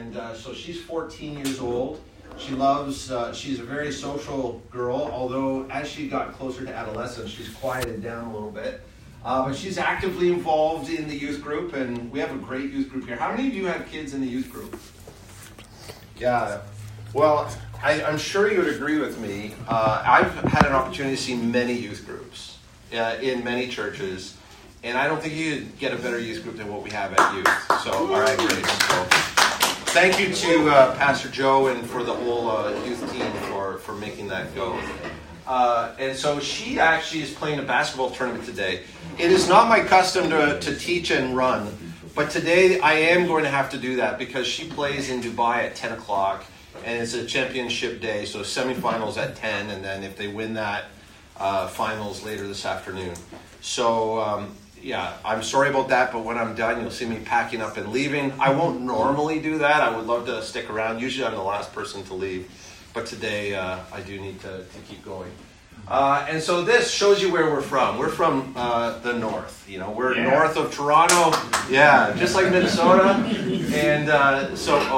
And so she's 14 years old. She loves, she's a very social girl, although as she got closer to adolescence, she's quieted down a little bit. But she's actively involved in the youth group, and we have a great youth group here. How many of you have kids in the youth group? Yeah. Well, I'm sure you would agree with me. I've had an opportunity to see many youth groups in many churches, and I don't think you could get a better youth group than what we have at youth. So, all right, great. So, thank you to Pastor Joe and for the whole youth team for making that go. And so she actually is playing a basketball tournament today. It is not my custom to teach and run, but today I am going to have to do that because she plays in Dubai at 10 o'clock, and it's a championship day, so semifinals at 10, and then if they win that, finals later this afternoon. So, yeah, I'm sorry about that, but when I'm done, you'll see me packing up and leaving. I won't normally do that. I would love to stick around. Usually I'm the last person to leave, but today I do need to keep going. And so this shows you where we're from. We're from the north. You know, we're north of Toronto. Yeah, just like Minnesota. And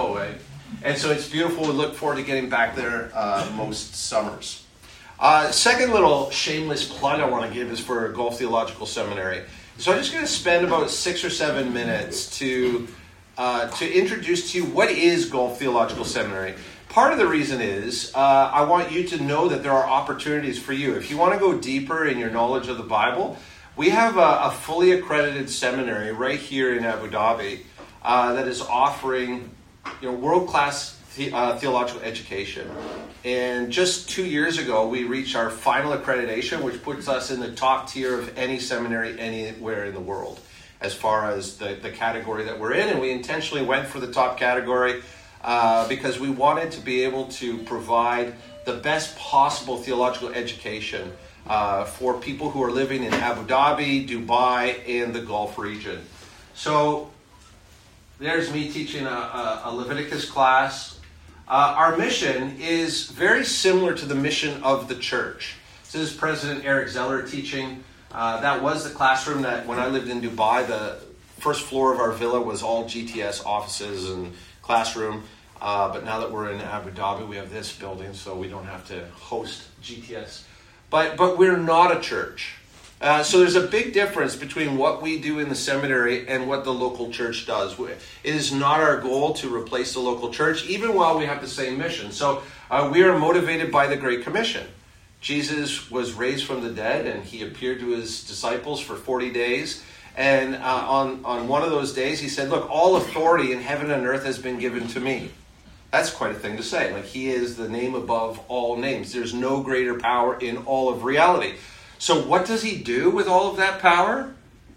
so it's beautiful. We look forward to getting back there most summers. Second little shameless plug I want to give is for Gulf Theological Seminary. So I'm just going to spend about 6 or 7 minutes to introduce to you what is Gulf Theological Seminary. Part of the reason is I want you to know that there are opportunities for you. If you want to go deeper in your knowledge of the Bible, we have a fully accredited seminary right here in Abu Dhabi that is offering world-class theological education. And just 2 years ago, we reached our final accreditation, which puts us in the top tier of any seminary anywhere in the world as far as the category that we're in. And we intentionally went for the top category because we wanted to be able to provide the best possible theological education for people who are living in Abu Dhabi, Dubai, and the Gulf region. So there's me teaching a Leviticus class. Our mission is very similar to the mission of the church. This is President Eric Zeller teaching. That was the classroom that when I lived in Dubai, the first floor of our villa was all GTS offices and classroom. But now that we're in Abu Dhabi, we have this building, so we don't have to host GTS. But we're not a church. So there's a big difference between what we do in the seminary and what the local church does. It is not our goal to replace the local church, even while we have the same mission. So we are motivated by the Great Commission. Jesus was raised from the dead, and he appeared to his disciples for 40 days. And on one of those days, he said, look, all authority in heaven and earth has been given to me. That's quite a thing to say. Like, he is the name above all names. There's no greater power in all of reality. So what does he do with all of that power?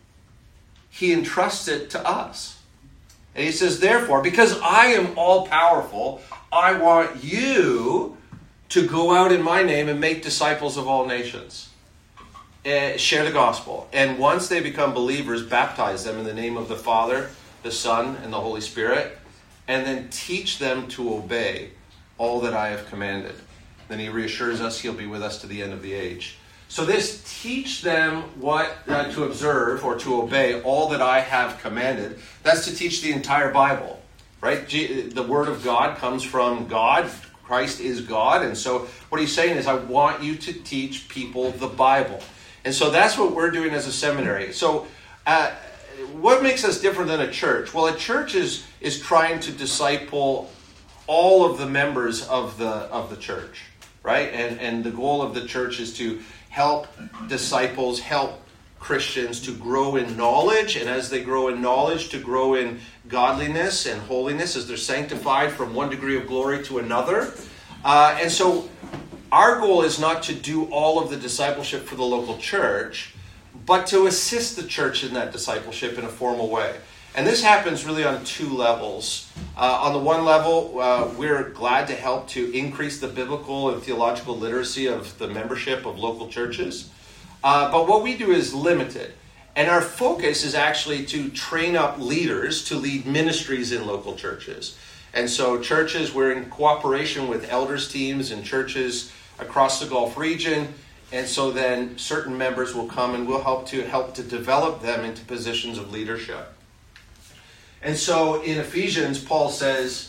He entrusts it to us. And he says, therefore, because I am all powerful, I want you to go out in my name and make disciples of all nations. Share the gospel. And once they become believers, baptize them in the name of the Father, the Son, and the Holy Spirit. And then teach them to obey all that I have commanded. Then he reassures us he'll be with us to the end of the age. So this teach them what to observe or to obey all that I have commanded. That's to teach the entire Bible, right? The Word of God comes from God. Christ is God. And so what he's saying is, I want you to teach people the Bible. And so that's what we're doing as a seminary. So what makes us different than a church? Well, a church is trying to disciple all of the members of the church, right? And the goal of the church is to help disciples, help Christians to grow in knowledge, and as they grow in knowledge, to grow in godliness and holiness as they're sanctified from one degree of glory to another. And so our goal is not to do all of the discipleship for the local church, but to assist the church in that discipleship in a formal way. And this happens really on two levels. On the one level, we're glad to help to increase the biblical and theological literacy of the membership of local churches. But what we do is limited. And our focus is actually to train up leaders to lead ministries in local churches. And so churches, we're in cooperation with elders teams and churches across the Gulf region. And so then certain members will come and we'll help to develop them into positions of leadership. And so in Ephesians, Paul says,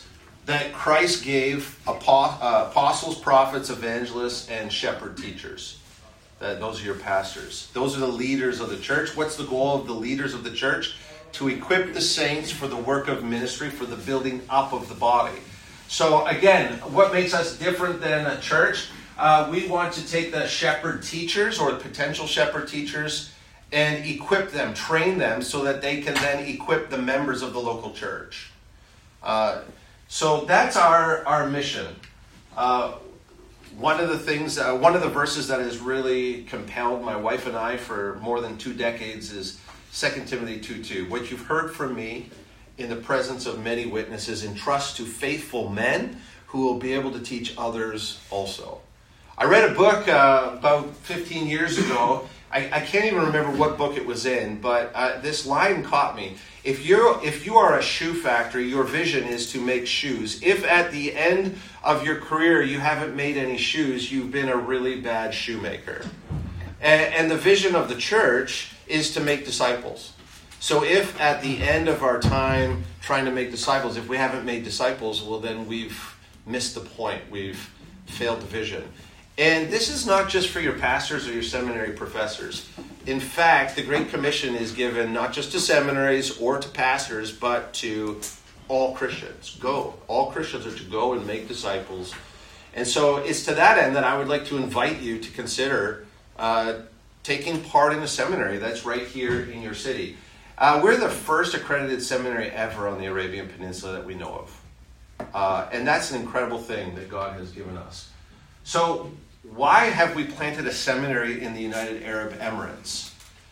that Christ gave apostles, prophets, evangelists, and shepherd teachers. Those are your pastors. Those are the leaders of the church. What's the goal of the leaders of the church? To equip the saints for the work of ministry, for the building up of the body. So again, what makes us different than a church? We want to take the shepherd teachers or potential shepherd teachers and equip them, train them so that they can then equip the members of the local church. So that's our mission. One of the verses that has really compelled my wife and I for more than 2 decades is 2 Timothy 2:2. What you've heard from me in the presence of many witnesses, entrust to faithful men who will be able to teach others also. I read a book about 15 years ago. I can't even remember what book it was in, but this line caught me. If you are a shoe factory, your vision is to make shoes. If at the end of your career you haven't made any shoes, you've been a really bad shoemaker. And the vision of the church is to make disciples. So if at the end of our time trying to make disciples, if we haven't made disciples, well then we've missed the point. We've failed the vision. And this is not just for your pastors or your seminary professors. In fact, the Great Commission is given not just to seminaries or to pastors, but to all Christians. Go. All Christians are to go and make disciples. And so it's to that end that I would like to invite you to consider taking part in a seminary that's right here in your city. We're the first accredited seminary ever on the Arabian Peninsula that we know of. And that's an incredible thing that God has given us. So why have we planted a seminary in the United Arab Emirates?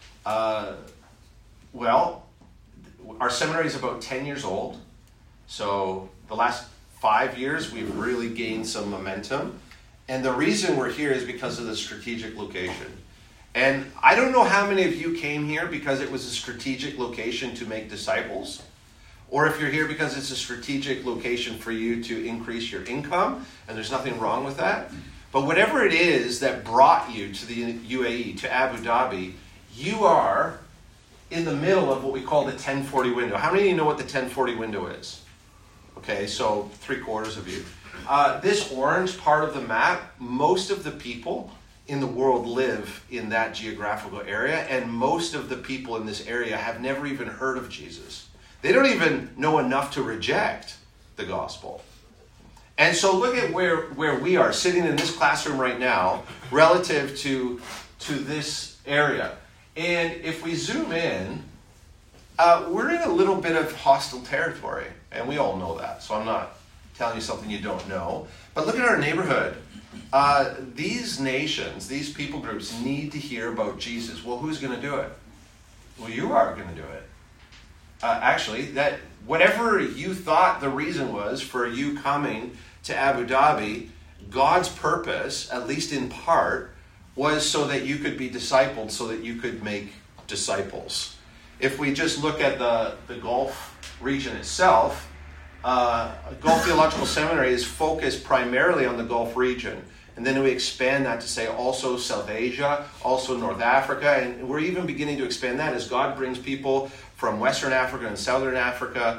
Well, our seminary is about 10 years old. So the last 5 years, we've really gained some momentum. And the reason we're here is because of the strategic location. And I don't know how many of you came here because it was a strategic location to make disciples, or if you're here because it's a strategic location for you to increase your income, and there's nothing wrong with that. But whatever it is that brought you to the UAE, to Abu Dhabi, you are in the middle of what we call the 1040 window. How many of you know what the 1040 window is? Okay, so 3/4 of you. This orange part of the map, most of the people in the world live in that geographical area, and most of the people in this area have never even heard of Jesus. They don't even know enough to reject the gospel. And so look at where we are sitting in this classroom right now relative to this area. And if we zoom in, we're in a little bit of hostile territory, and we all know that. So I'm not telling you something you don't know. But look at our neighborhood. These nations, these people groups need to hear about Jesus. Well, who's going to do it? Well, you are going to do it. Actually, that whatever you thought the reason was for you coming to Abu Dhabi, God's purpose, at least in part, was so that you could be discipled, so that you could make disciples. If we just look at the Gulf region itself, Gulf Theological Seminary is focused primarily on the Gulf region. And then we expand that to say also South Asia, also North Africa, and we're even beginning to expand that as God brings people from Western Africa and Southern Africa.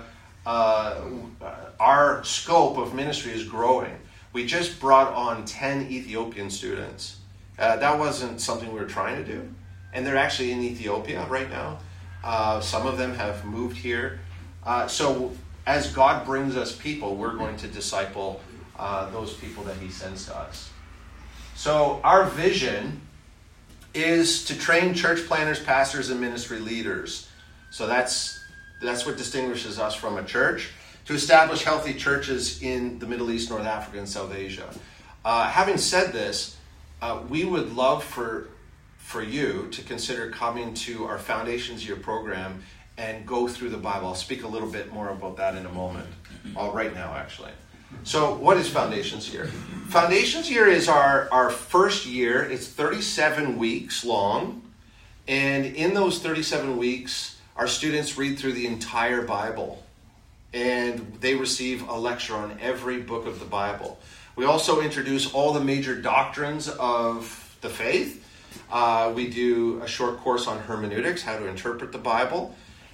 Our scope of ministry is growing. We just brought on 10 Ethiopian students. That wasn't something we were trying to do. And they're actually in Ethiopia right now. Some of them have moved here. So as God brings us people, we're going to disciple those people that he sends to us. So our vision is to train church planners, pastors, and ministry leaders. So that's what distinguishes us from a church. To establish healthy churches in the Middle East, North Africa, and South Asia. Having said this, we would love for you to consider coming to our Foundations Year program and go through the Bible. I'll speak a little bit more about that in a moment. Right now, actually. So what is Foundations Year? Foundations Year is our first year. It's 37 weeks long. And in those 37 weeks, our students read through the entire Bible. And they receive a lecture on every book of the Bible. We also introduce all the major doctrines of the faith. We do a short course on hermeneutics, how to interpret the Bible.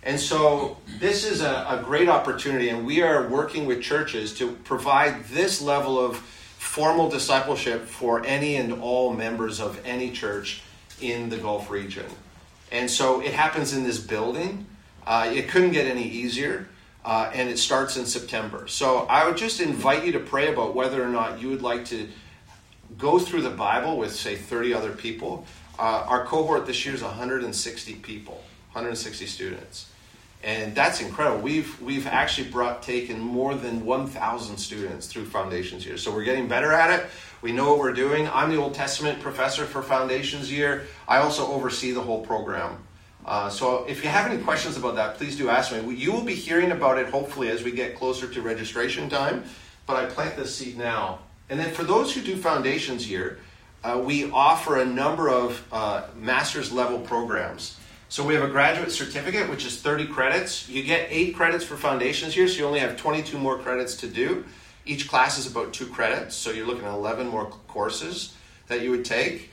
And so this is a great opportunity, and we are working with churches to provide this level of formal discipleship for any and all members of any church in the Gulf region. And so it happens in this building. It couldn't get any easier, and it starts in September. So I would just invite you to pray about whether or not you would like to go through the Bible with, say, 30 other people. Our cohort this year is 160 people, 160 students. And that's incredible. We've actually taken more than 1,000 students through Foundations Year. So we're getting better at it. We know what we're doing. I'm the Old Testament professor for Foundations Year. I also oversee the whole program. So if you have any questions about that, please do ask me. You will be hearing about it hopefully as we get closer to registration time. But I plant this seed now. And then for those who do Foundations Year, we offer a number of master's level programs. So we have a graduate certificate, which is 30 credits. You get 8 credits for Foundations Year, so you only have 22 more credits to do. Each class is about 2 credits, so you're looking at 11 more courses that you would take.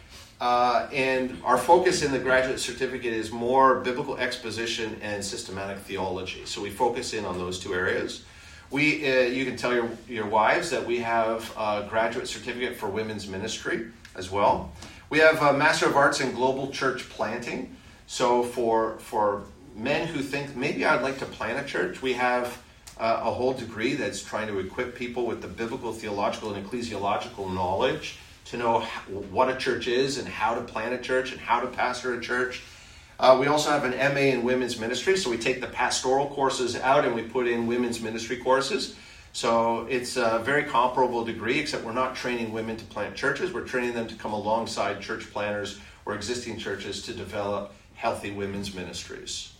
And our focus in the graduate certificate is more biblical exposition and systematic theology. So we focus in on those 2 areas. You can tell your wives that we have a graduate certificate for women's ministry as well. We have a Master of Arts in Global Church Planting. So for men who think, maybe I'd like to plant a church, we have a whole degree that's trying to equip people with the biblical, theological, and ecclesiological knowledge to know what a church is and how to plant a church and how to pastor a church. We also have an MA in women's ministry, so we take the pastoral courses out and we put in women's ministry courses. So it's a very comparable degree, except we're not training women to plant churches. We're training them to come alongside church planners or existing churches to develop healthy women's ministries.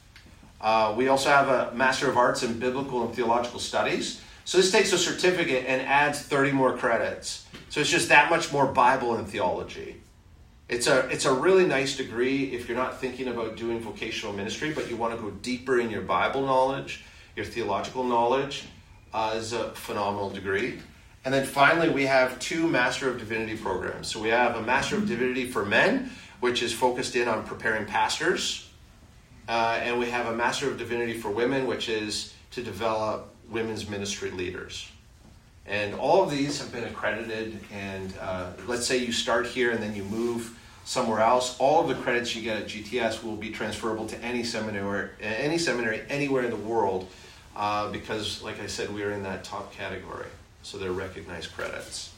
We also have a Master of Arts in Biblical and Theological Studies. So this takes a certificate and adds 30 more credits. So it's just that much more Bible and theology. It's a really nice degree if you're not thinking about doing vocational ministry, but you want to go deeper in your Bible knowledge, your theological knowledge. Is a phenomenal degree. And then finally, we have 2 Master of Divinity programs. So we have a Master of Divinity for men, which is focused in on preparing pastors. And we have a Master of Divinity for women, which is to develop women's ministry leaders. And all of these have been accredited. And let's say you start here and then you move somewhere else. All of the credits you get at GTS will be transferable to any seminary anywhere in the world. Because, like I said, we are in that top category. So they're recognized credits.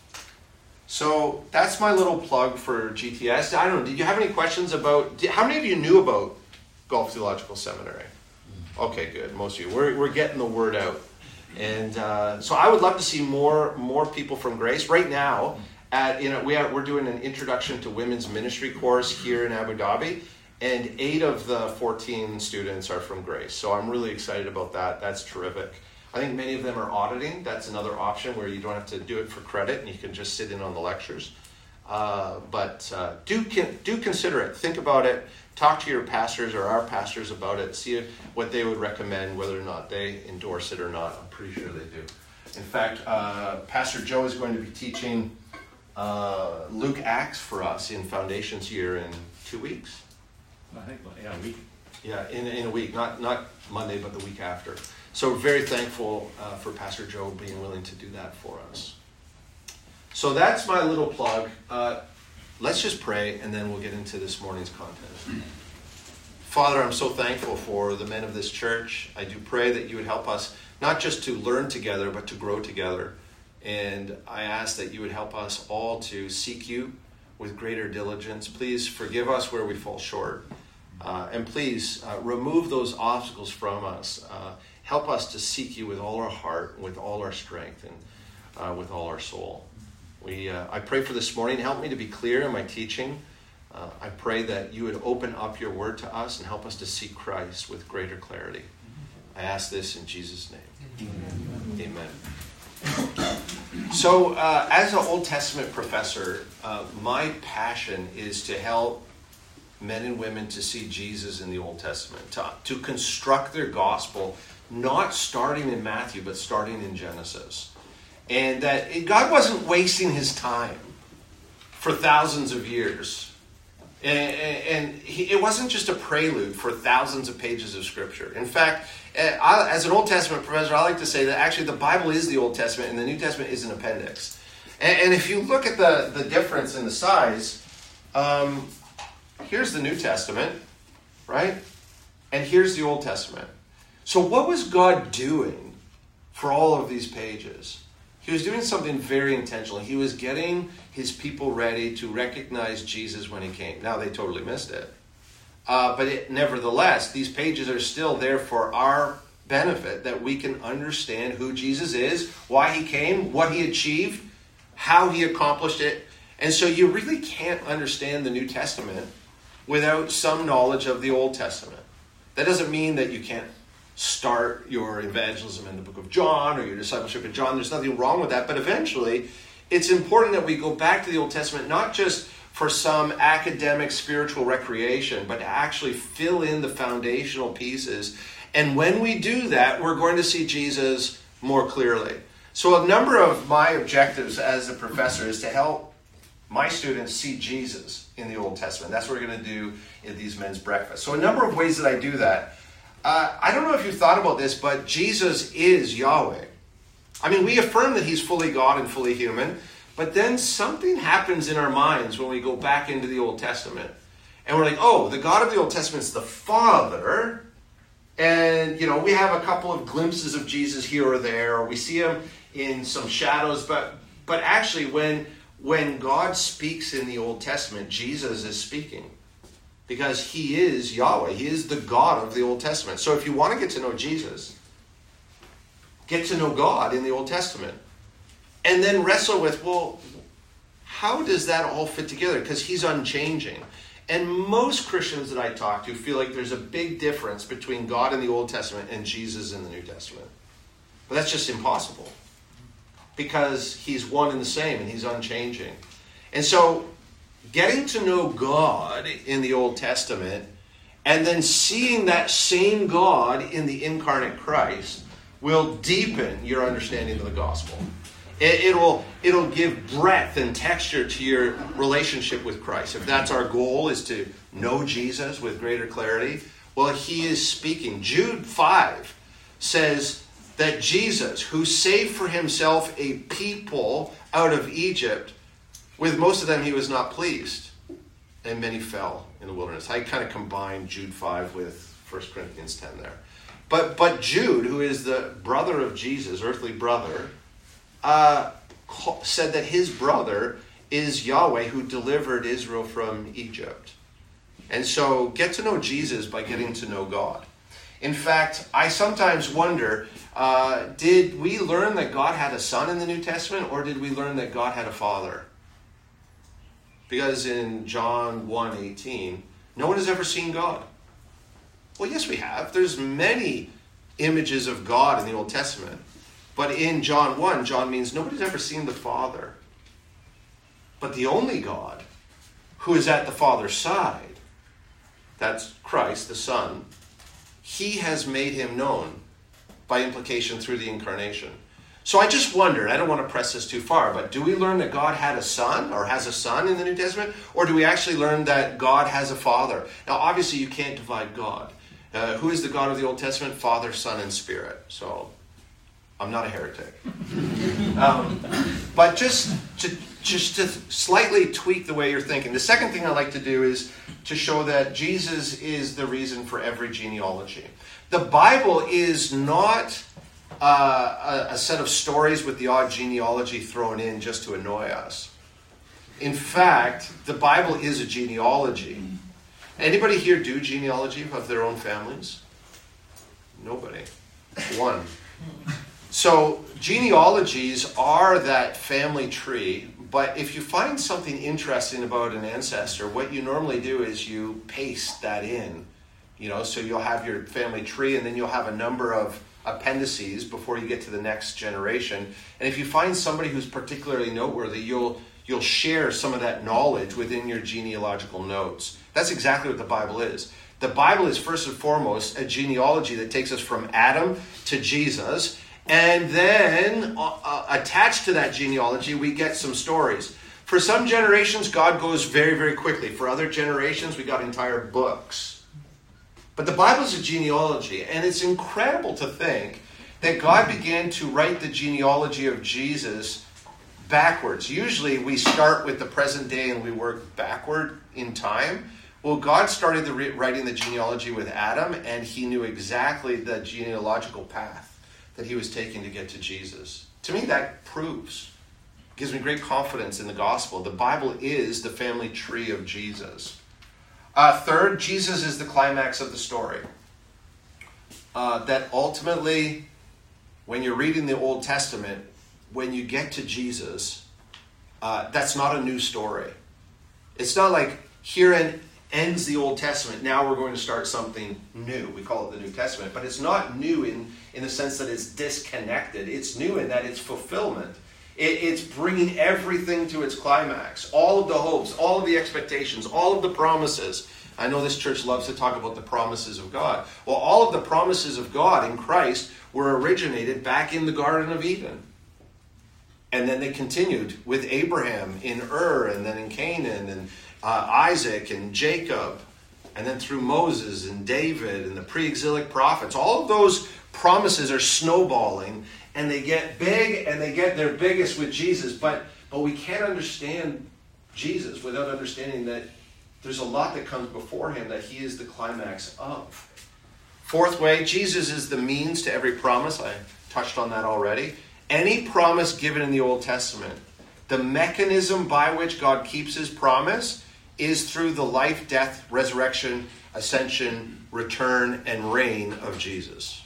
So that's my little plug for GTS. I don't know, did you have any questions about, how many of you knew about Gulf Theological Seminary? Okay, good, most of you. We're getting the word out. And so I would love to see more people from Grace. Right now, we're doing an Introduction to Women's Ministry course here in Abu Dhabi. And 8 of the 14 students are from Grace. So I'm really excited about that. That's terrific. I think many of them are auditing. That's another option where you don't have to do it for credit and you can just sit in on the lectures. But do consider it. Think about it. Talk to your pastors or our pastors about it. See what they would recommend, whether or not they endorse it or not. I'm pretty sure they do. In fact, Pastor Joe is going to be teaching Luke Acts for us in Foundations Year in 2 weeks. I think, a week. Yeah, in a week, not Monday, but the week after. So we're very thankful for Pastor Joe being willing to do that for us. So that's my little plug. Let's just pray, and then we'll get into this morning's content. Father, I'm so thankful for the men of this church. I do pray that you would help us not just to learn together, but to grow together. And I ask that you would help us all to seek you with greater diligence. Please forgive us where we fall short. And please remove those obstacles from us. Help us to seek you with all our heart, with all our strength, and with all our soul. I pray for this morning. Help me to be clear in my teaching. I pray that you would open up your word to us and help us to see Christ with greater clarity. I ask this in Jesus' name. Amen. So, as an Old Testament professor, my passion is to help men and women to see Jesus in the Old Testament, to construct their gospel, not starting in Matthew, but starting in Genesis. And that God wasn't wasting his time for thousands of years It wasn't just a prelude for thousands of pages of Scripture. In fact, as an Old Testament professor, I like to say that actually the Bible is the Old Testament and the New Testament is an appendix. And if you look at the difference in the size, here's the New Testament, right? And here's the Old Testament. So what was God doing for all of these pages? He was doing something very intentional. He was getting his people ready to recognize Jesus when he came. Now, they totally missed it. Nevertheless, these pages are still there for our benefit, that we can understand who Jesus is, why he came, what he achieved, how he accomplished it. And so you really can't understand the New Testament without some knowledge of the Old Testament. That doesn't mean that you can't start your evangelism in the book of John or your discipleship in John. There's nothing wrong with that. But eventually, it's important that we go back to the Old Testament, not just for some academic spiritual recreation, but to actually fill in the foundational pieces. And when we do that, we're going to see Jesus more clearly. So a number of my objectives as a professor is to help my students see Jesus in the Old Testament. That's what we're going to do in these men's breakfasts. So a number of ways that I do that. I don't know if you've thought about this, but Jesus is Yahweh. I mean, we affirm that he's fully God and fully human, but then something happens in our minds when we go back into the Old Testament. And we're like, oh, the God of the Old Testament is the Father. And, we have a couple of glimpses of Jesus here or there, or we see him in some shadows. But actually, when God speaks in the Old Testament, Jesus is speaking. Because he is Yahweh. He is the God of the Old Testament. So if you want to get to know Jesus, get to know God in the Old Testament. And then wrestle with, well, how does that all fit together? Because he's unchanging. And most Christians that I talk to feel like there's a big difference between God in the Old Testament and Jesus in the New Testament. But that's just impossible. Because he's one and the same and he's unchanging. And so getting to know God in the Old Testament and then seeing that same God in the incarnate Christ will deepen your understanding of the gospel. It'll give breadth and texture to your relationship with Christ. If that's our goal, is to know Jesus with greater clarity, well, he is speaking. Jude 5 says that Jesus, who saved for himself a people out of Egypt, with most of them he was not pleased, and many fell in the wilderness. I kind of combined Jude 5 with 1 Corinthians 10 there. But Jude, who is the brother of Jesus, earthly brother, said that his brother is Yahweh who delivered Israel from Egypt. And so get to know Jesus by getting to know God. In fact, I sometimes wonder, did we learn that God had a son in the New Testament, or did we learn that God had a father? Because in John 1:18, no one has ever seen God. Well, yes, we have. There's many images of God in the Old Testament. But in John 1, John means nobody's ever seen the Father. But the only God who is at the Father's side, that's Christ, the Son, he has made him known by implication through the incarnation. So I just wonder, I don't want to press this too far, but do we learn that God had a son or has a son in the New Testament? Or do we actually learn that God has a father? Now, obviously, you can't divide God. Who is the God of the Old Testament? Father, Son, and Spirit. So I'm not a heretic. But just to slightly tweak the way you're thinking. The second thing I like to do is to show that Jesus is the reason for every genealogy. The Bible is not a set of stories with the odd genealogy thrown in just to annoy us. In fact, the Bible is a genealogy. Anybody here do genealogy of their own families? Nobody. One. So genealogies are that family tree, but if you find something interesting about an ancestor, what you normally do is you paste that in. So you'll have your family tree, and then you'll have a number of appendices before you get to the next generation. And if you find somebody who's particularly noteworthy, you'll share some of that knowledge within your genealogical notes. That's exactly what the Bible is. The Bible is first and foremost a genealogy that takes us from Adam to Jesus, and then attached to that genealogy we get some stories. For some generations, God goes very, very quickly. For other generations, we got entire books. But the Bible is a genealogy, and it's incredible to think that God began to write the genealogy of Jesus backwards. Usually we start with the present day and we work backward in time. Well, God started writing the genealogy with Adam, and he knew exactly the genealogical path that he was taking to get to Jesus. To me, that gives me great confidence in the gospel. The Bible is the family tree of Jesus. Third, Jesus is the climax of the story. That ultimately, when you're reading the Old Testament, when you get to Jesus, that's not a new story. It's not like here ends the Old Testament, now we're going to start something new. We call it the New Testament. But it's not new in the sense that it's disconnected. It's new in that it's fulfillment. It's bringing everything to its climax. All of the hopes, all of the expectations, all of the promises. I know this church loves to talk about the promises of God. Well, all of the promises of God in Christ were originated back in the Garden of Eden. And then they continued with Abraham in Ur, and then in Canaan, and Isaac and Jacob, and then through Moses and David and the pre-exilic prophets. All of those promises are snowballing, and they get big, and they get their biggest with Jesus. But we can't understand Jesus without understanding that there's a lot that comes before him that he is the climax of. Fourth way, Jesus is the means to every promise. I touched on that already. Any promise given in the Old Testament, the mechanism by which God keeps his promise is through the life, death, resurrection, ascension, return, and reign of Jesus.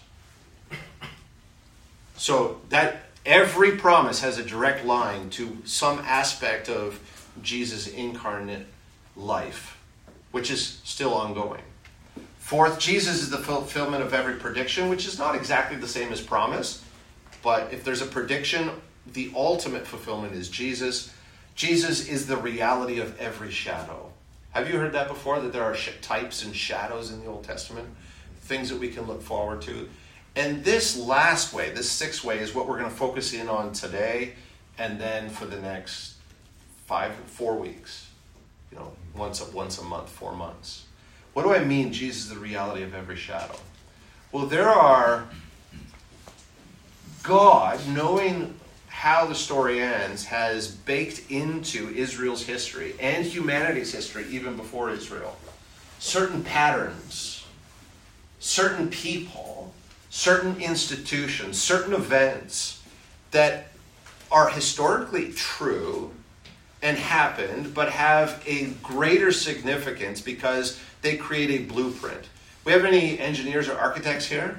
So that every promise has a direct line to some aspect of Jesus' incarnate life, which is still ongoing. Fourth, Jesus is the fulfillment of every prediction, which is not exactly the same as promise. But if there's a prediction, the ultimate fulfillment is Jesus. Jesus is the reality of every shadow. Have you heard that before, that there are types and shadows in the Old Testament? Things that we can look forward to. And this last way, this sixth way, is what we're going to focus in on today and then for the next 4 weeks. Once a month, 4 months. What do I mean, Jesus is the reality of every shadow? Well, God, knowing how the story ends, has baked into Israel's history and humanity's history, even before Israel, certain patterns, certain people, certain institutions, certain events that are historically true and happened, but have a greater significance because they create a blueprint. We have any engineers or architects here?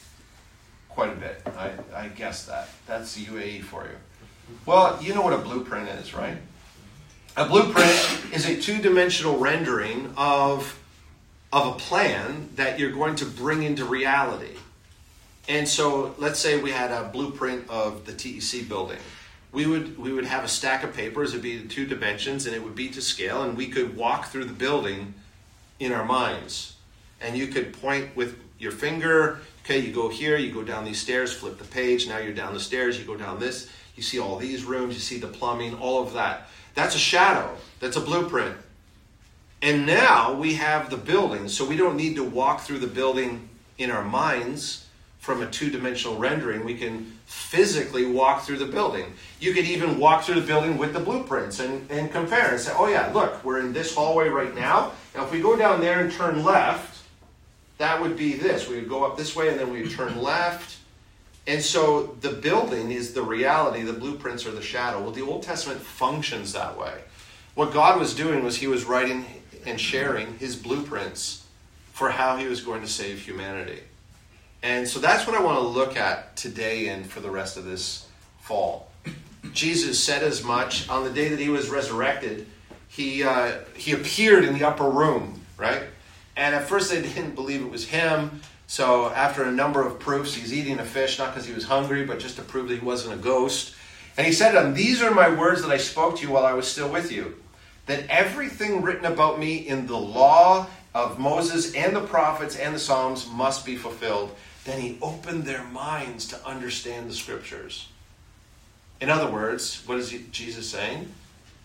Quite a bit. I guess that. That's the UAE for you. Well, you know what a blueprint is, right? A blueprint is a two-dimensional rendering of a plan that you're going to bring into reality. And so let's say we had a blueprint of the TEC building. We would have a stack of papers. It would be 2 dimensions, and it would be to scale, and we could walk through the building in our minds. And you could point with your finger. Okay, you go here, you go down these stairs, flip the page, now you're down the stairs, you go down this, you see all these rooms, you see the plumbing, all of that. That's a shadow. That's a blueprint. And now we have the building, so we don't need to walk through the building in our minds from a 2-dimensional rendering. We can physically walk through the building. You could even walk through the building with the blueprints and compare and say, oh yeah, look, we're in this hallway right now. Now if we go down there and turn left, that would be this. We would go up this way and then we would turn left. And so the building is the reality, the blueprints are the shadow. Well, the Old Testament functions that way. What God was doing was he was writing and sharing his blueprints for how he was going to save humanity. And so that's what I want to look at today and for the rest of this fall. Jesus said as much on the day that he was resurrected. He appeared in the upper room, right? And at first they didn't believe it was him. So after a number of proofs, he's eating a fish, not because he was hungry, but just to prove that he wasn't a ghost. And he said to them, these are my words that I spoke to you while I was still with you. That everything written about me in the law of Moses and the prophets and the Psalms must be fulfilled. Then he opened their minds to understand the scriptures. In other words, what is Jesus saying?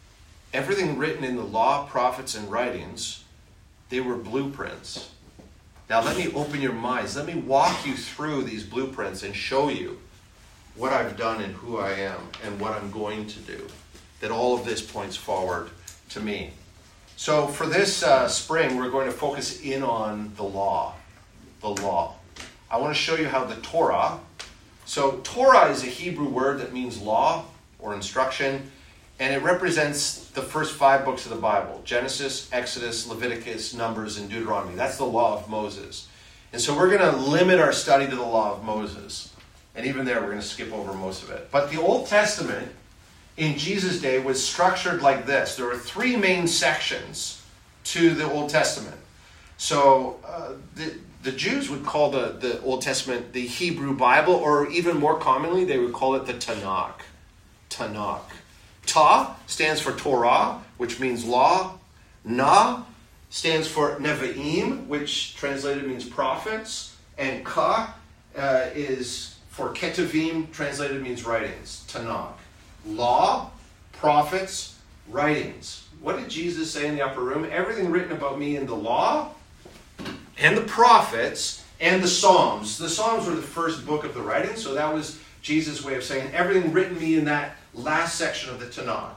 everything written in the law, prophets, and writings, they were blueprints. Now let me open your minds. Let me walk you through these blueprints and show you what I've done and who I am and what I'm going to do. That all of this points forward to me. So for this spring, we're going to focus in on the law. The law. I want to show you how the Torah. So Torah is a Hebrew word that means law or instruction. And it represents the first 5 books of the Bible. Genesis, Exodus, Leviticus, Numbers, and Deuteronomy. That's the law of Moses. And so we're going to limit our study to the law of Moses. And even there, we're going to skip over most of it. But the Old Testament in Jesus' day was structured like this. There were 3 main sections to the Old Testament. So the Jews would call the Old Testament the Hebrew Bible, or even more commonly, they would call it the Tanakh. Tanakh. Ta stands for Torah, which means law. Na stands for Nevi'im, which translated means prophets. And Ka is for Ketuvim, translated means writings. Tanakh. Law, prophets, writings. What did Jesus say in the upper room? Everything written about me in the law and the prophets and the Psalms. The Psalms were the first book of the writing, so that was Jesus' way of saying everything written me in that last section of the Tanakh.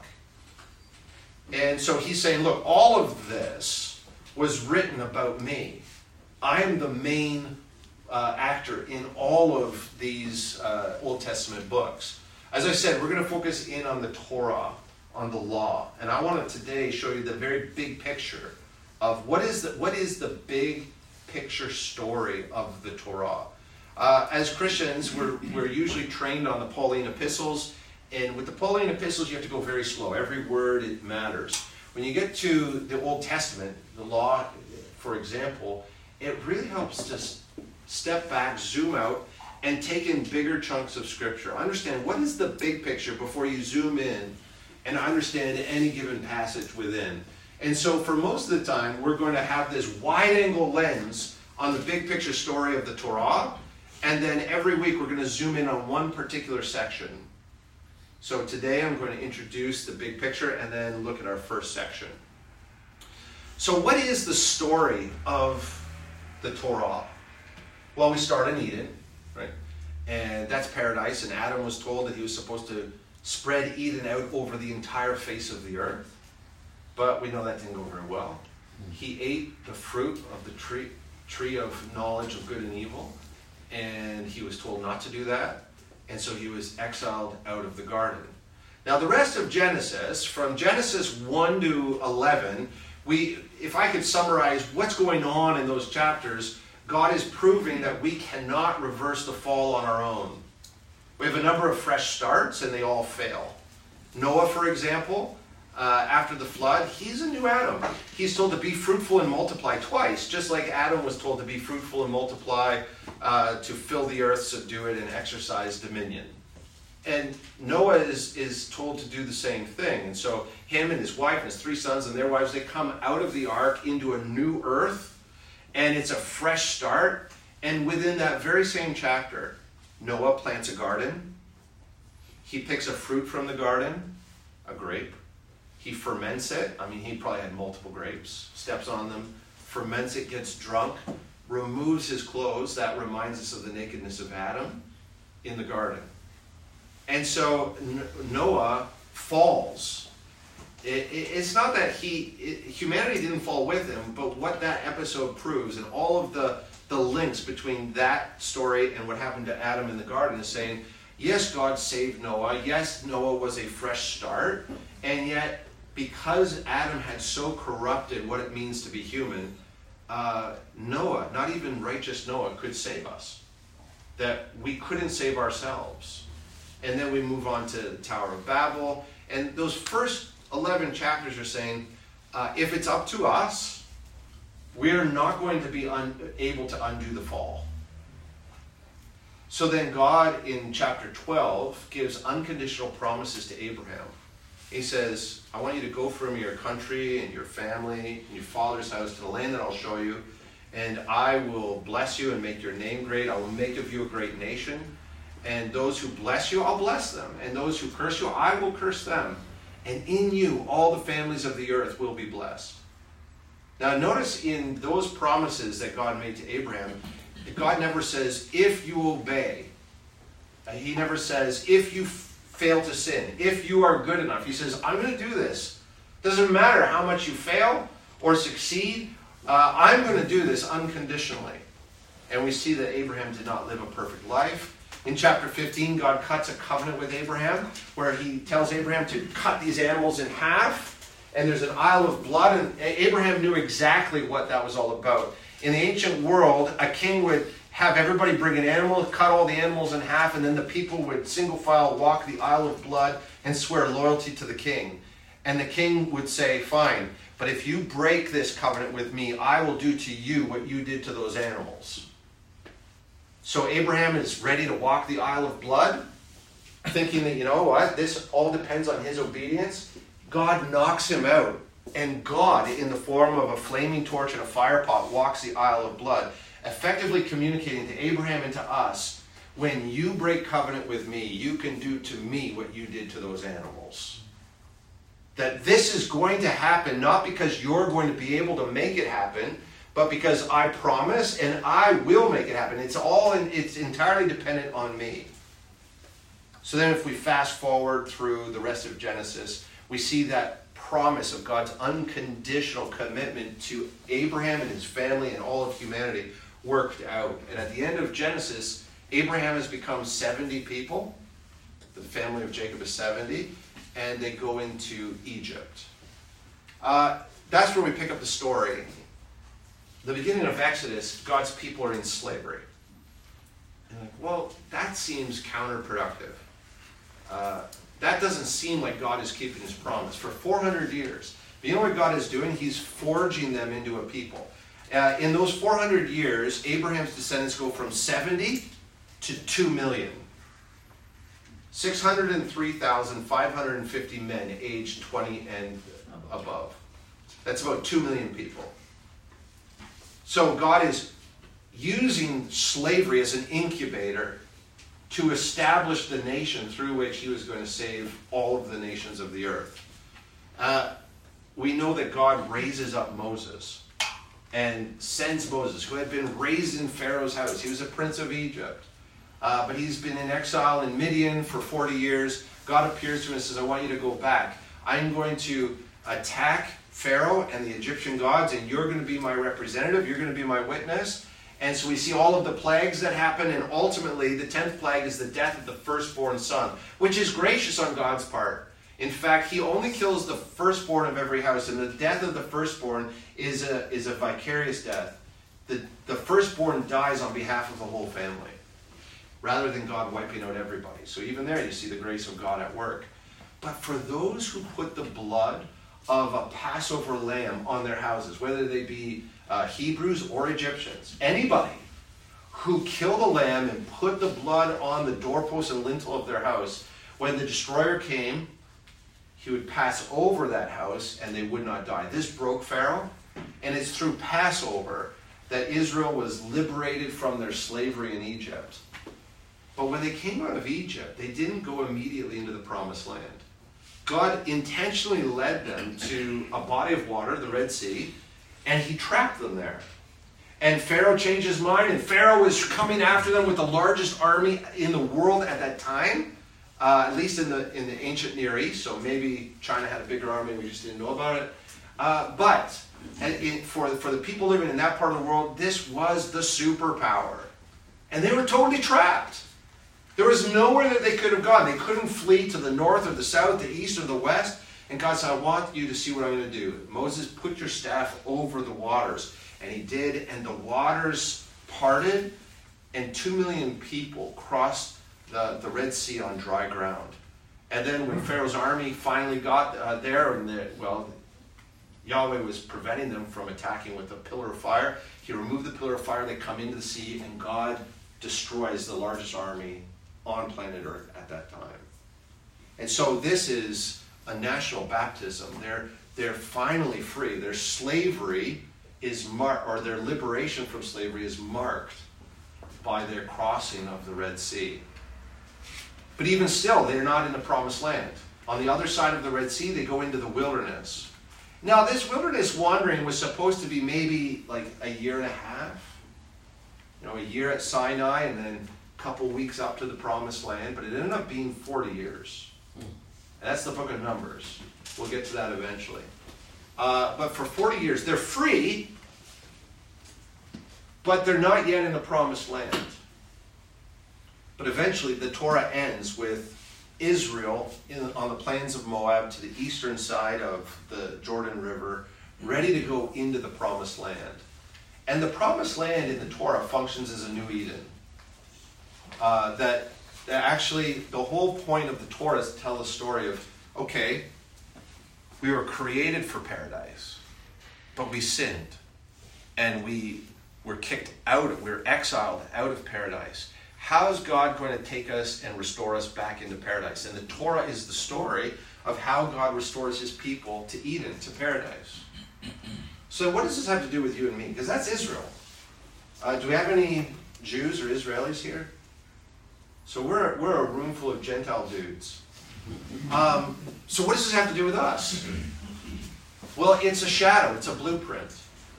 And so he's saying, look, all of this was written about me. I am the main actor in all of these Old Testament books. As I said, we're going to focus in on the Torah, on the law. And I want to today show you the very big picture of what is the big picture story of the Torah. As Christians, we're usually trained on the Pauline epistles. And with the Pauline epistles, you have to go very slow. Every word, it matters. When you get to the Old Testament, the law, for example, it really helps to step back, zoom out, and take in bigger chunks of Scripture. Understand what is the big picture before you zoom in and understand any given passage within. And so for most of the time, we're going to have this wide-angle lens on the big picture story of the Torah, and then every week we're going to zoom in on one particular section. So today I'm going to introduce the big picture and then look at our first section. So what is the story of the Torah? Well, we start in Eden, right? And that's paradise, and Adam was told that he was supposed to spread Eden out over the entire face of the earth. But we know that didn't go very well. He ate the fruit of the tree of knowledge of good and evil, and he was told not to do that. And so he was exiled out of the garden. Now the rest of Genesis, from Genesis 1 to 11, if I could summarize what's going on in those chapters, God is proving that we cannot reverse the fall on our own. We have a number of fresh starts and they all fail. Noah, for example, after the flood, he's a new Adam. He's told to be fruitful and multiply twice, just like Adam was told to be fruitful and multiply, to fill the earth, subdue it, and exercise dominion. And Noah is told to do the same thing. And so him and his wife and his 3 sons and their wives, they come out of the ark into a new earth, and it's a fresh start. And within that very same chapter, Noah plants a garden. He picks a fruit from the garden, a grape. He ferments it. I mean, he probably had multiple grapes. Steps on them, ferments it, gets drunk, removes his clothes. That reminds us of the nakedness of Adam in the garden. And so Noah falls. It's not that humanity didn't fall with him, but what that episode proves, and all of the links between that story and what happened to Adam in the garden, is saying, yes, God saved Noah. Yes, Noah was a fresh start. And yet, because Adam had so corrupted what it means to be human, Noah, not even righteous Noah, could save us. That we couldn't save ourselves. And then we move on to the Tower of Babel. And those first 11 chapters are saying, if it's up to us, we're not going to be able to undo the fall. So then God, in chapter 12, gives unconditional promises to Abraham. He says, I want you to go from your country and your family and your father's house to the land that I'll show you, and I will bless you and make your name great. I will make of you a great nation. And those who bless you, I'll bless them. And those who curse you, I will curse them. and in you all the families of the earth will be blessed. Now notice in those promises that God made to Abraham, God never says, if you obey. He never says, if you fail to sin, if you are good enough. He says, I'm going to do this. Doesn't matter how much you fail or succeed, I'm going to do this unconditionally. And we see that Abraham did not live a perfect life. In chapter 15, God cuts a covenant with Abraham, where he tells Abraham to cut these animals in half, and there's an aisle of blood, and Abraham knew exactly what that was all about. In the ancient world, a king would have everybody bring an animal, cut all the animals in half, and then the people would single file walk the aisle of blood and swear loyalty to the king. And the king would say, fine, but if you break this covenant with me, I will do to you what you did to those animals. So Abraham is ready to walk the aisle of blood, thinking that, you know what, this all depends on his obedience. God knocks him out, and God, in the form of a flaming torch and a fire pot, walks the aisle of blood, effectively communicating to Abraham and to us, when you break covenant with me, you can do to me what you did to those animals. That this is going to happen not because you're going to be able to make it happen, but because I promise and I will make it happen. It's entirely dependent on me. So then if we fast forward through the rest of Genesis, we see that promise of God's unconditional commitment to Abraham and his family and all of humanity worked out. And at the end of Genesis, Abraham has become 70 people. The family of Jacob is 70. And they go into Egypt. That's where we pick up the story. The beginning of Exodus, God's people are in slavery. And like, well, that seems counterproductive. That doesn't seem like God is keeping his promise. For 400 years. But you know what God is doing? He's forging them into a people. In those 400 years, Abraham's descendants go from 70 to 2 million. 603,550 men aged 20 and above. That's about 2 million people. So God is using slavery as an incubator to establish the nation through which he was going to save all of the nations of the earth. We know that God raises up Moses and sends Moses, who had been raised in Pharaoh's house. He was a prince of Egypt. But he's been in exile in Midian for 40 years. God appears to him and says, I want you to go back. I'm going to attack Pharaoh and the Egyptian gods, and you're going to be my representative. You're going to be my witness. And so we see all of the plagues that happen, and ultimately the 10th plague is the death of the firstborn son, which is gracious on God's part. In fact, he only kills the firstborn of every house, and the death of the firstborn is a vicarious death. The firstborn dies on behalf of the whole family, rather than God wiping out everybody. So even there you see the grace of God at work. But for those who put the blood of a Passover lamb on their houses, whether they be Hebrews or Egyptians, anybody who killed a lamb and put the blood on the doorpost and lintel of their house, when the destroyer came, he would pass over that house and they would not die. This broke Pharaoh, and it's through Passover that Israel was liberated from their slavery in Egypt. But when they came out of Egypt, they didn't go immediately into the promised land. God intentionally led them to a body of water, the Red Sea, and he trapped them there. And Pharaoh changed his mind, and Pharaoh was coming after them with the largest army in the world at that time, at least in the ancient Near East. So maybe China had a bigger army, we just didn't know about it. But for the people living in that part of the world, this was the superpower. And they were totally trapped. There was nowhere that they could have gone. They couldn't flee to the north or the south, the east or the west. And God said, I want you to see what I'm going to do. Moses, put your staff over the waters. And he did, and the waters parted, and 2 million people crossed the Red Sea on dry ground. And then when Pharaoh's army finally got there, and Yahweh was preventing them from attacking with a pillar of fire, he removed the pillar of fire, they come into the sea, and God destroys the largest army on planet Earth at that time. And so this is a national baptism. They're finally free. Their slavery is or their liberation from slavery is marked by their crossing of the Red Sea. But even still, they're not in the promised land. On the other side of the Red Sea, they go into the wilderness. Now, this wilderness wandering was supposed to be maybe like a year and a half. A year at Sinai and then a couple weeks up to the Promised Land. But it ended up being 40 years. And that's the book of Numbers. We'll get to that eventually. But for 40 years, they're free, but they're not yet in the Promised Land. But eventually, the Torah ends with Israel on the plains of Moab to the eastern side of the Jordan River, ready to go into the Promised Land. And the Promised Land in the Torah functions as a new Eden. That actually, the whole point of the Torah is to tell the story of, okay, we were created for paradise, but we sinned. And we were kicked out, we were exiled out of paradise. How is God going to take us and restore us back into paradise? And the Torah is the story of how God restores his people to Eden, to paradise. So what does this have to do with you and me? Because that's Israel. Do we have any Jews or Israelis here? So we're a room full of Gentile dudes. So what does this have to do with us? Well, it's a shadow. It's a blueprint.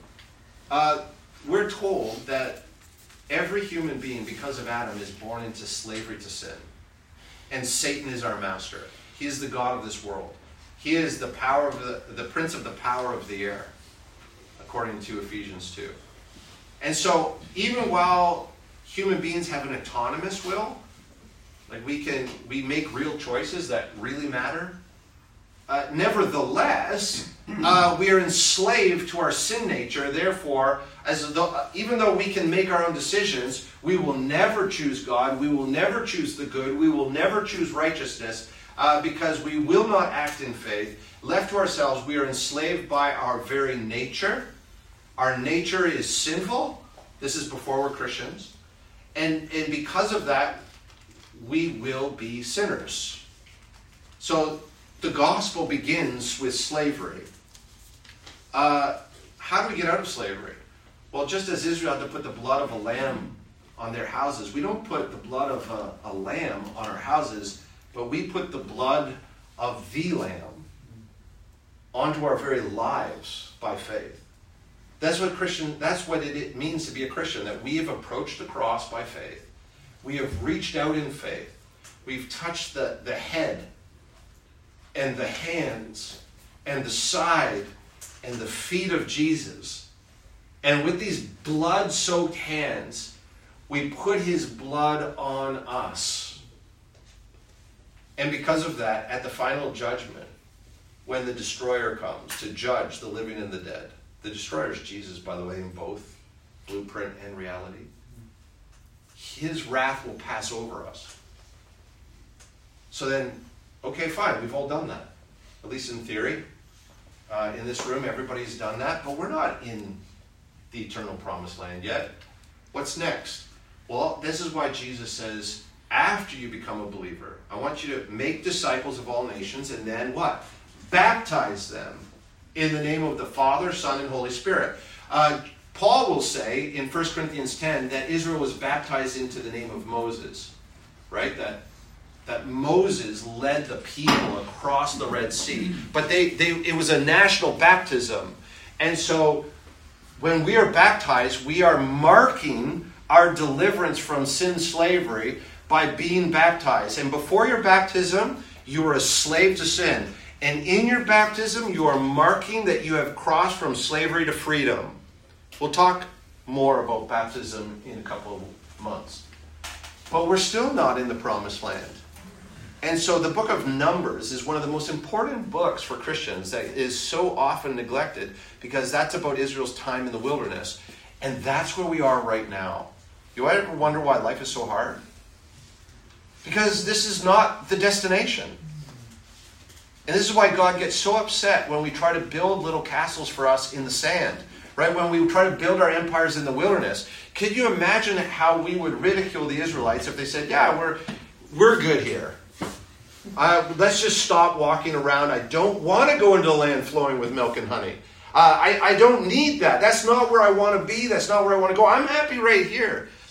We're told that every human being, because of Adam, is born into slavery to sin. And Satan is our master. He is the god of this world. He is the power of the prince of the power of the air, according to Ephesians 2. And so, even while human beings have an autonomous will, like we make real choices that really matter, nevertheless, we are enslaved to our sin nature. Therefore, even though we can make our own decisions, we will never choose God. We will never choose the good. We will never choose righteousness because we will not act in faith. Left to ourselves, we are enslaved by our very nature. Our nature is sinful. This is before we're Christians. And because of that, we will be sinners. So the gospel begins with slavery. How do we get out of slavery? Well, just as Israel had to put the blood of a lamb on their houses, we don't put the blood of a lamb on our houses, but we put the blood of the lamb onto our very lives by faith. That's what it means to be a Christian, that we have approached the cross by faith. We have reached out in faith. We've touched the head and the hands and the side and the feet of Jesus. And with these blood-soaked hands, we put his blood on us. And because of that, at the final judgment, when the destroyer comes to judge the living and the dead, the destroyer is Jesus, by the way, in both blueprint and reality, his wrath will pass over us. So then, okay, fine, we've all done that. At least in theory. In this room, everybody's done that, but we're not in the eternal promised land yet. What's next? Well, this is why Jesus says, after you become a believer, I want you to make disciples of all nations, and then what? Baptize them in the name of the Father, Son, and Holy Spirit. Paul will say in 1 Corinthians 10 that Israel was baptized into the name of Moses, right? That Moses led the people across the Red Sea. But it was a national baptism. And so when we are baptized, we are marking our deliverance from sin slavery by being baptized. And before your baptism, you were a slave to sin. And in your baptism, you are marking that you have crossed from slavery to freedom. We'll talk more about baptism in a couple of months. But we're still not in the promised land. And so the book of Numbers is one of the most important books for Christians that is so often neglected because that's about Israel's time in the wilderness. And that's where we are right now. You ever wonder why life is so hard? Because this is not the destination. And this is why God gets so upset when we try to build little castles for us in the sand. Right? When we try to build our empires in the wilderness. Could you imagine how we would ridicule the Israelites if they said, yeah, we're good here. Let's just stop walking around. I don't want to go into a land flowing with milk and honey. I don't need that. That's not where I want to be. That's not where I want to go. I'm happy right here.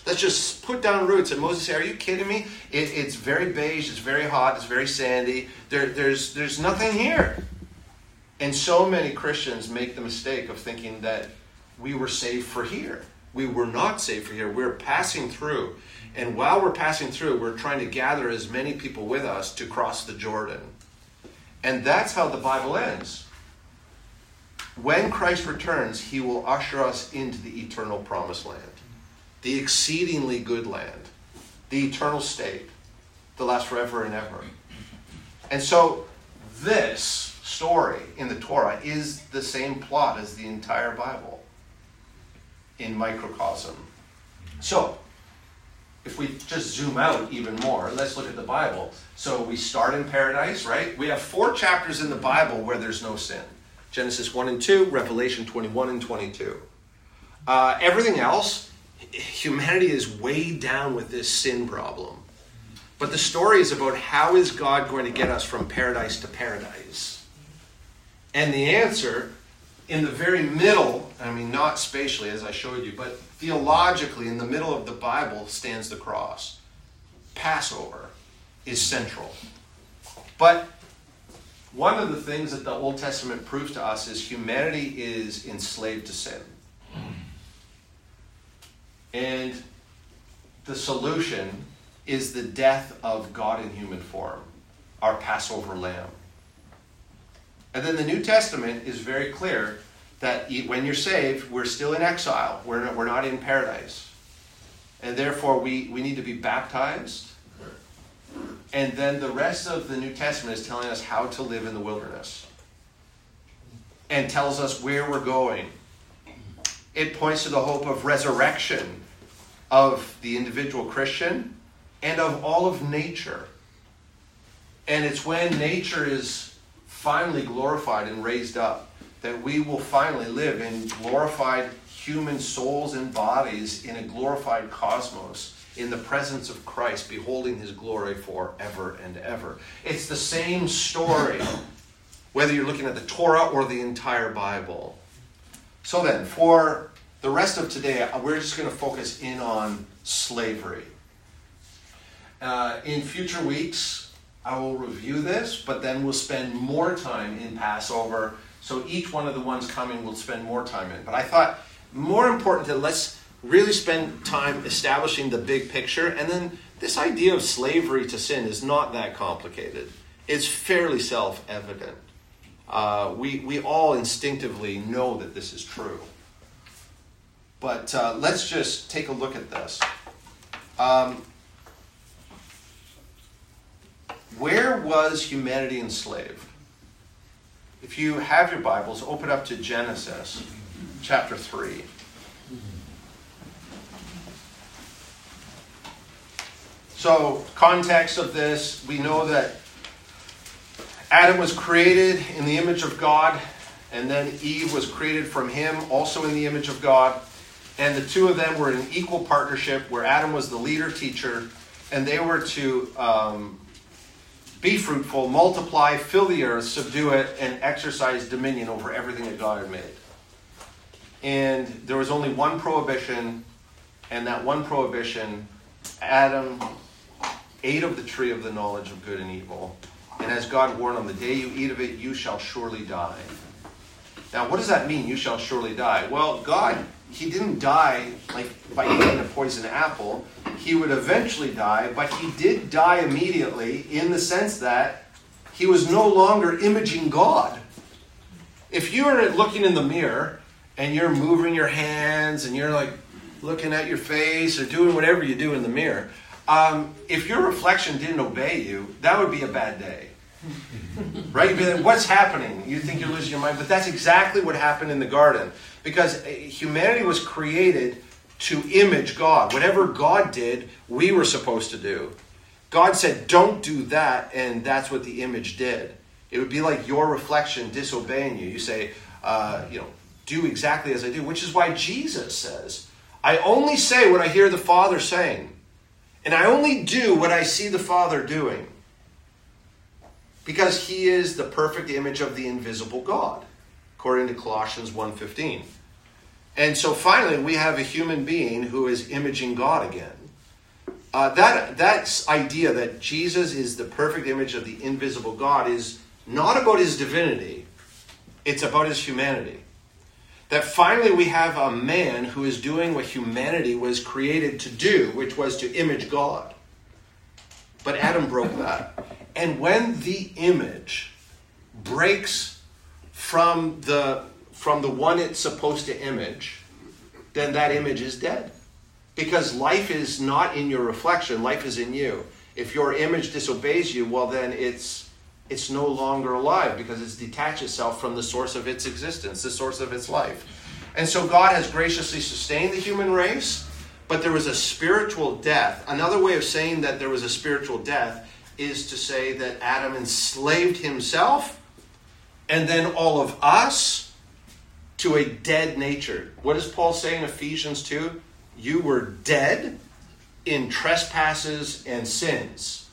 Let's just put down roots. And Moses said, are you kidding me? It's very beige, it's very hot, it's very sandy. There's nothing here. And so many Christians make the mistake of thinking that we were saved for here. We were not saved for here. We're passing through. And while we're passing through, we're trying to gather as many people with us to cross the Jordan. And that's how the Bible ends. When Christ returns, he will usher us into the eternal promised land. The exceedingly good land, the eternal state that lasts forever and ever. And so this story in the Torah is the same plot as the entire Bible in microcosm. So if we just zoom out even more, let's look at the Bible. So we start in paradise, right? We have 4 chapters in the Bible where there's no sin. Genesis 1 and 2, Revelation 21 and 22. Everything else, humanity is weighed down with this sin problem. But the story is about how is God going to get us from paradise to paradise? And the answer, in the very middle, I mean not spatially as I showed you, but theologically in the middle of the Bible stands the cross. Passover is central. But one of the things that the Old Testament proves to us is humanity is enslaved to sin. And the solution is the death of God in human form, our Passover lamb. And then the New Testament is very clear that when you're saved, we're still in exile. We're not in paradise. And therefore, we need to be baptized. And then the rest of the New Testament is telling us how to live in the wilderness. And tells us where we're going. It points to the hope of resurrection of the individual Christian and of all of nature. And it's when nature is finally glorified and raised up that we will finally live in glorified human souls and bodies in a glorified cosmos in the presence of Christ, beholding his glory forever and ever. It's the same story, whether you're looking at the Torah or the entire Bible. So then, for the rest of today, we're just going to focus in on slavery. In future weeks, I will review this, but then we'll spend more time in Passover. So each one of the ones coming will spend more time in. But I thought more important that let's really spend time establishing the big picture. And then this idea of slavery to sin is not that complicated. It's fairly self-evident. We all instinctively know that this is true. But let's just take a look at this. Where was humanity enslaved? If you have your Bibles, open up to Genesis chapter 3. So, context of this, we know that Adam was created in the image of God, and then Eve was created from him, also in the image of God. And the two of them were in equal partnership, where Adam was the leader teacher, and they were to be fruitful, multiply, fill the earth, subdue it, and exercise dominion over everything that God had made. And there was only one prohibition, and that one prohibition, Adam ate of the tree of the knowledge of good and evil. And as God warned him, the day you eat of it, you shall surely die. Now, what does that mean, you shall surely die? Well, God, he didn't die like by eating a poison apple. He would eventually die, but he did die immediately in the sense that he was no longer imaging God. If you are looking in the mirror and you're moving your hands and you're like looking at your face or doing whatever you do in the mirror, if your reflection didn't obey you, that would be a bad day. Right? You'd be like, what's happening? You think you're losing your mind. But that's exactly what happened in the garden. Because humanity was created to image God. Whatever God did, we were supposed to do. God said, don't do that, and that's what the image did. It would be like your reflection disobeying you. You say, do exactly as I do, which is why Jesus says, I only say what I hear the Father saying, and I only do what I see the Father doing. Because he is the perfect image of the invisible God, according to Colossians 1:15. And so finally, we have a human being who is imaging God again. That idea that Jesus is the perfect image of the invisible God is not about his divinity. It's about his humanity. That finally we have a man who is doing what humanity was created to do, which was to image God. But Adam broke that. And when the image breaks from the one it's supposed to image, then that image is dead. Because life is not in your reflection, life is in you. If your image disobeys you, well then it's no longer alive because it's detached itself from the source of its existence, the source of its life. And so God has graciously sustained the human race, but there was a spiritual death. Another way of saying that there was a spiritual death is to say that Adam enslaved himself and then all of us to a dead nature. What does Paul say in Ephesians 2? You were dead in trespasses and sins.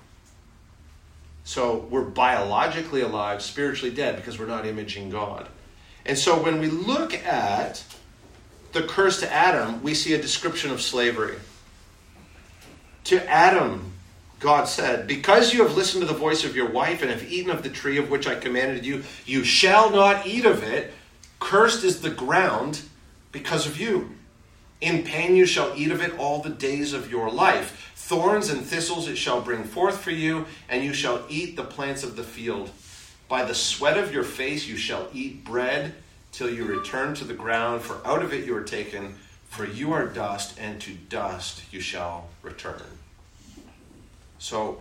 So we're biologically alive, spiritually dead, because we're not imaging God. And so when we look at the curse to Adam, we see a description of slavery. To Adam, God said, because you have listened to the voice of your wife and have eaten of the tree of which I commanded you, you shall not eat of it. Cursed is the ground because of you. In pain you shall eat of it all the days of your life. Thorns and thistles it shall bring forth for you, and you shall eat the plants of the field. By the sweat of your face you shall eat bread till you return to the ground, for out of it you are taken, for you are dust, and to dust you shall return. So,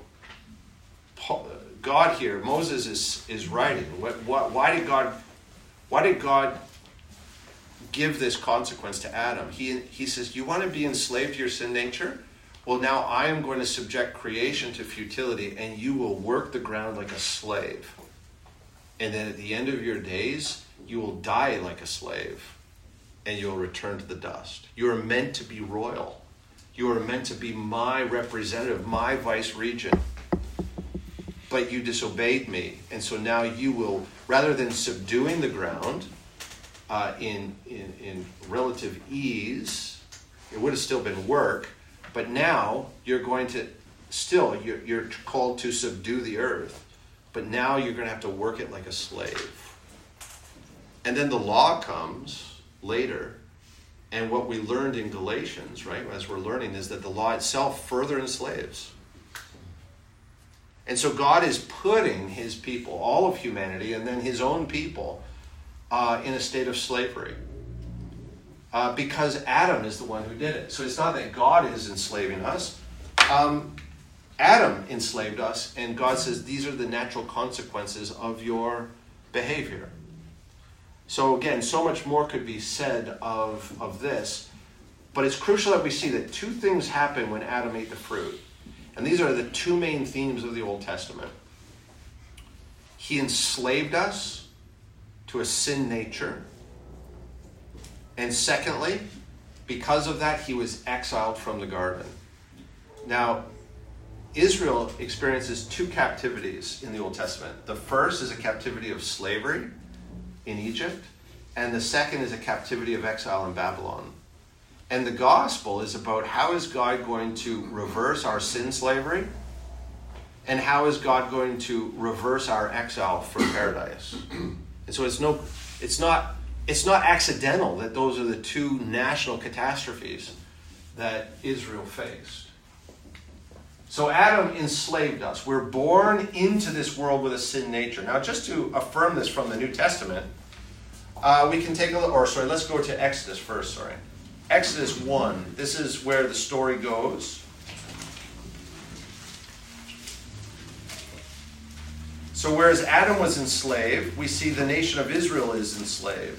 God here, Moses is writing. Why did God give this consequence to Adam? He says, you want to be enslaved to your sin nature? Well, now I am going to subject creation to futility, and you will work the ground like a slave. And then at the end of your days, you will die like a slave, and you will return to the dust. You are meant to be royal. You are meant to be my representative, my vice regent. But you disobeyed me, and so now you will, rather than subduing the ground in relative ease, it would have still been work, but now you're going to still, you're called to subdue the earth, but now you're going to have to work it like a slave. And then the law comes later, and what we learned in Galatians, right, as we're learning, is that the law itself further enslaves. And so God is putting his people, all of humanity, and then his own people, in a state of slavery. Because Adam is the one who did it. So it's not that God is enslaving us. Adam enslaved us, and God says these are the natural consequences of your behavior. So again, so much more could be said of this, but it's crucial that we see that two things happen when Adam ate the fruit. And these are the two main themes of the Old Testament. He enslaved us to a sin nature. And secondly, because of that, he was exiled from the garden. Now, Israel experiences two captivities in the Old Testament. The first is a captivity of slavery in Egypt, and the second is a captivity of exile in Babylon. And the gospel is about how is God going to reverse our sin slavery, and how is God going to reverse our exile from paradise. And so it's not accidental that those are the two national catastrophes that Israel faced. So Adam enslaved us. We're born into this world with a sin nature. Now, just to affirm this from the New Testament, we can take a look, let's go to Exodus first, Exodus 1. This is where the story goes. So whereas Adam was enslaved, we see the nation of Israel is enslaved.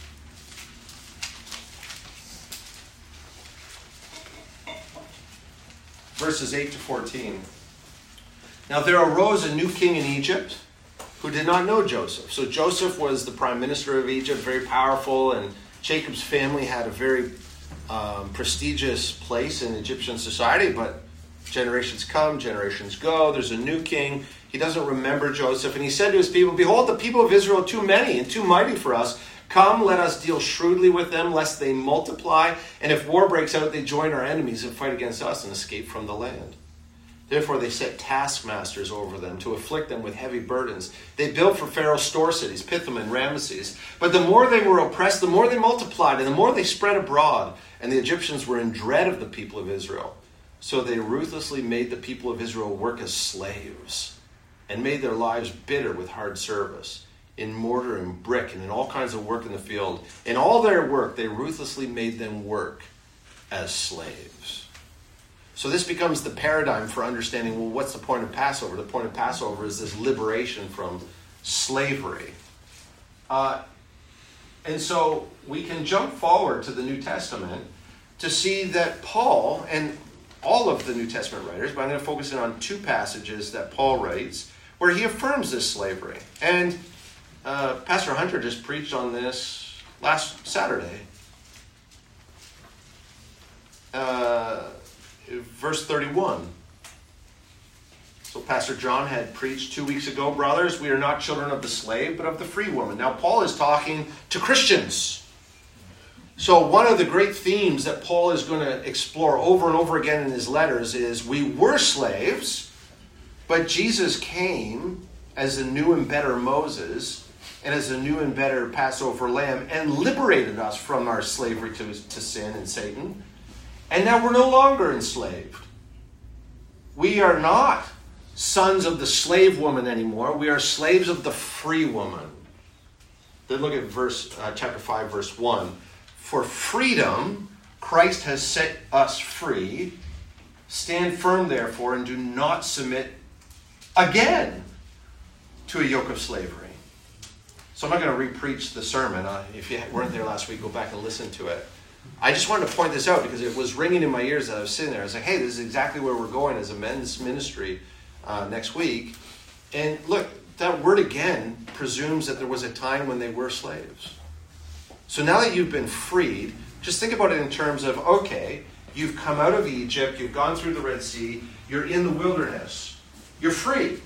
Verses 8 to 14. Now there arose a new king in Egypt who did not know Joseph. So Joseph was the prime minister of Egypt, very powerful, and Jacob's family had a very prestigious place in Egyptian society, but generations come, generations go. There's a new king. He doesn't remember Joseph, and he said to his people, "Behold, the people of Israel are too many and too mighty for us. Come, let us deal shrewdly with them, lest they multiply. And if war breaks out, they join our enemies and fight against us and escape from the land. Therefore they set taskmasters over them to afflict them with heavy burdens. They built for Pharaoh store cities, Pithom and Ramesses. But the more they were oppressed, the more they multiplied, and the more they spread abroad. And the Egyptians were in dread of the people of Israel. So they ruthlessly made the people of Israel work as slaves, and made their lives bitter with hard service, in mortar and brick, and in all kinds of work in the field. In all their work, they ruthlessly made them work as slaves. So this becomes the paradigm for understanding, well, what's the point of Passover? The point of Passover is this liberation from slavery. And so we can jump forward to the New Testament to see that Paul, and all of the New Testament writers, but I'm going to focus in on two passages that Paul writes, where he affirms this slavery. And Pastor Hunter just preached on this last Saturday. Verse 31. So Pastor John had preached 2 weeks ago, brothers, we are not children of the slave, but of the free woman. Now Paul is talking to Christians. So one of the great themes that Paul is going to explore over and over again in his letters is we were slaves, but Jesus came as a new and better Moses and as a new and better Passover lamb and liberated us from our slavery to sin and Satan. And now we're no longer enslaved. We are not sons of the slave woman anymore. We are slaves of the free woman. Then look at chapter 5, verse 1. For freedom, Christ has set us free. Stand firm, therefore, and do not submit again to a yoke of slavery. So I'm not going to re-preach the sermon. If you weren't there last week, go back and listen to it. I just wanted to point this out because it was ringing in my ears as I was sitting there. I was like, hey, this is exactly where we're going as a men's ministry next week. And look, that word again presumes that there was a time when they were slaves. So now that you've been freed, just think about it in terms of, okay, you've come out of Egypt, you've gone through the Red Sea, you're in the wilderness, you're free.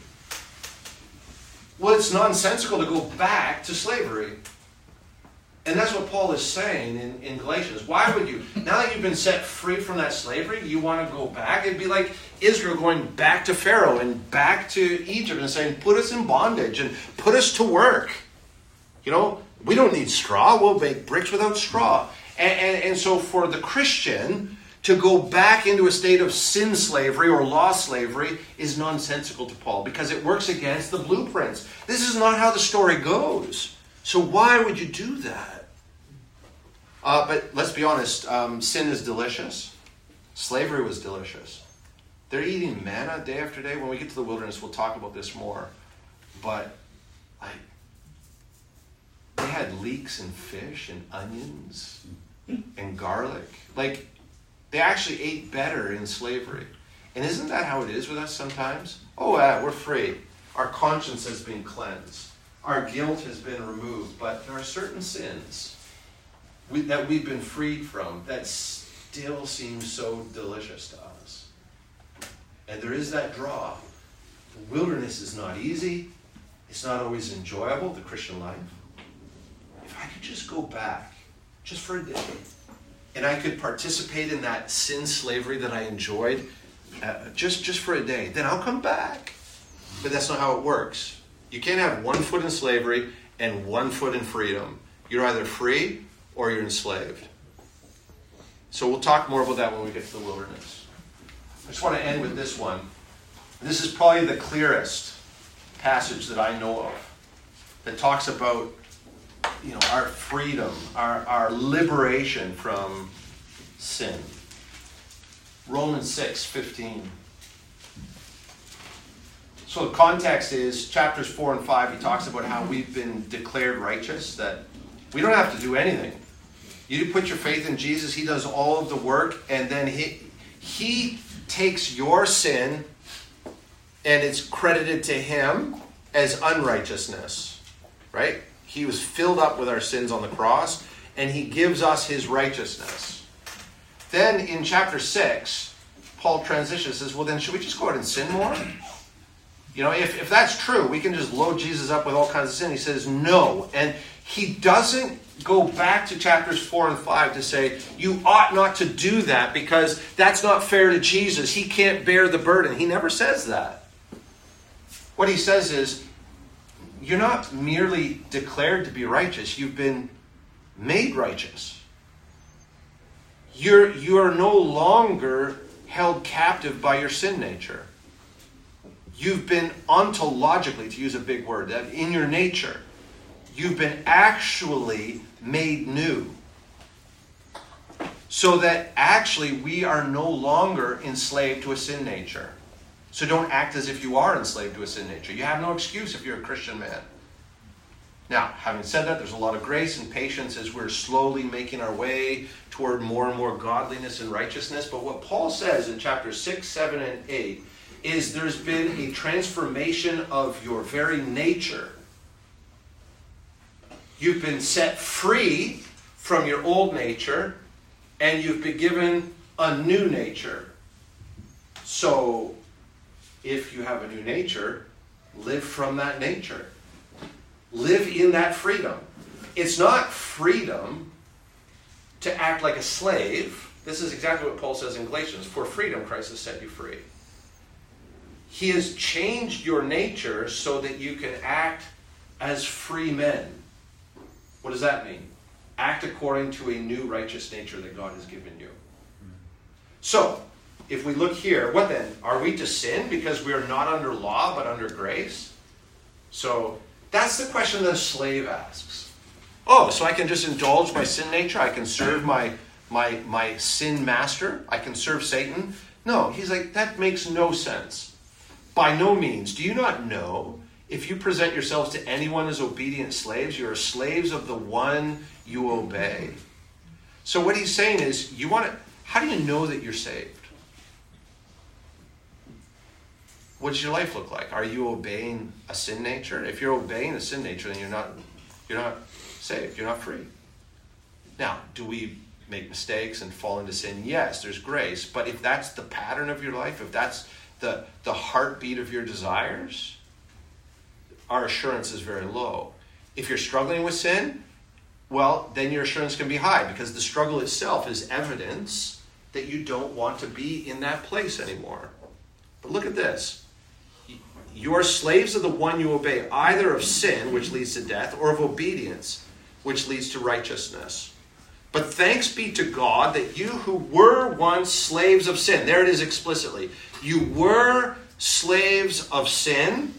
Well, it's nonsensical to go back to slavery. And that's what Paul is saying in Galatians. Why would you, now that you've been set free from that slavery, you want to go back? It'd be like Israel going back to Pharaoh and back to Egypt and saying, put us in bondage and put us to work. You know, we don't need straw. We'll make bricks without straw. And so for the Christian to go back into a state of sin slavery or law slavery is nonsensical to Paul because it works against the blueprints. This is not how the story goes. So why would you do that? But let's be honest, sin is delicious. Slavery was delicious. They're eating manna day after day. When we get to the wilderness, we'll talk about this more. But they had leeks and fish and onions and garlic. They actually ate better in slavery. And isn't that how it is with us sometimes? Oh, we're free. Our conscience has been cleansed. Our guilt has been removed. But there are certain sins that we've been freed from that still seem so delicious to us. And there is that draw. The wilderness is not easy. It's not always enjoyable, the Christian life. If I could just go back, just for a day, and I could participate in that sin slavery that I enjoyed, just for a day, then I'll come back. But that's not how it works. You can't have 1 foot in slavery and 1 foot in freedom. You're either free or you're enslaved. So we'll talk more about that when we get to the wilderness. I just want to end with this one. This is probably the clearest passage that I know of that talks about, our freedom, our liberation from sin. Romans 6:15. So the context is chapters 4 and 5. He talks about how we've been declared righteous, that we don't have to do anything. You put your faith in Jesus. He does all of the work, and then he takes your sin and it's credited to him as unrighteousness, right? He was filled up with our sins on the cross, and he gives us his righteousness. Then in chapter 6, Paul transitions and says, well, then should we just go out and sin more? If that's true, we can just load Jesus up with all kinds of sin. He says, no. And he doesn't go back to chapters 4 and 5 to say, you ought not to do that because that's not fair to Jesus. He can't bear the burden. He never says that. What he says is, you're not merely declared to be righteous. You've been made righteous. You are no longer held captive by your sin nature. You've been ontologically, to use a big word, that in your nature, you've been actually made new. So that actually we are no longer enslaved to a sin nature. So don't act as if you are enslaved to a sin nature. You have no excuse if you're a Christian man. Now, having said that, there's a lot of grace and patience as we're slowly making our way toward more and more godliness and righteousness. But what Paul says in chapters 6, 7, and 8 is there's been a transformation of your very nature. You've been set free from your old nature, and you've been given a new nature. So, if you have a new nature, live from that nature. Live in that freedom. It's not freedom to act like a slave. This is exactly what Paul says in Galatians. For freedom, Christ has set you free. He has changed your nature so that you can act as free men. What does that mean? Act according to a new righteous nature that God has given you. So, if we look here, what then? Are we to sin because we are not under law but under grace? So, that's the question that a slave asks. Oh, so I can just indulge my sin nature? I can serve my sin master? I can serve Satan? No, he's like, that makes no sense. By no means. Do you not know, if you present yourselves to anyone as obedient slaves, you are slaves of the one you obey. So what he's saying is, how do you know that you're saved? What does your life look like? Are you obeying a sin nature? If you're obeying a sin nature, then you're not saved. You're not free. Now, do we make mistakes and fall into sin? Yes, there's grace. But if that's the pattern of your life, if that's the heartbeat of your desires, our assurance is very low. If you're struggling with sin, well, then your assurance can be high because the struggle itself is evidence that you don't want to be in that place anymore. But look at this. You are slaves of the one you obey, either of sin, which leads to death, or of obedience, which leads to righteousness. But thanks be to God that you who were once slaves of sin, there it is explicitly, you were slaves of sin,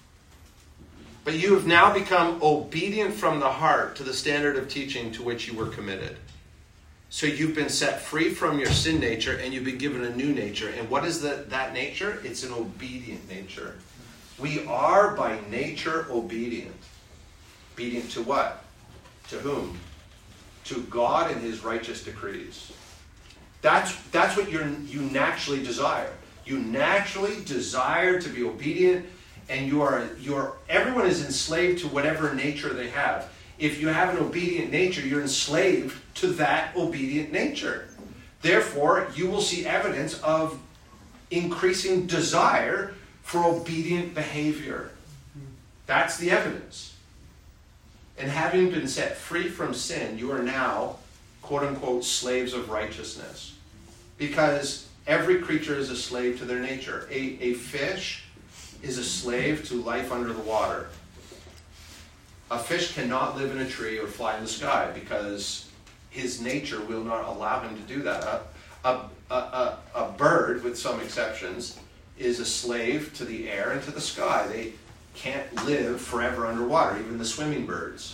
but you have now become obedient from the heart to the standard of teaching to which you were committed. So you've been set free from your sin nature and you've been given a new nature. And what is that nature? It's an obedient nature. We are by nature obedient. Obedient to what? To whom? To God and his righteous decrees. That's what you naturally desire. You naturally desire to be obedient, and everyone is enslaved to whatever nature they have. If you have an obedient nature, you're enslaved to that obedient nature. Therefore, you will see evidence of increasing desire for obedient behavior. That's the evidence. And having been set free from sin, you are now, quote unquote, slaves of righteousness. Because every creature is a slave to their nature. A fish is a slave to life under the water. A fish cannot live in a tree or fly in the sky because his nature will not allow him to do that. A bird, with some exceptions, is a slave to the air and to the sky. They can't live forever underwater, even the swimming birds.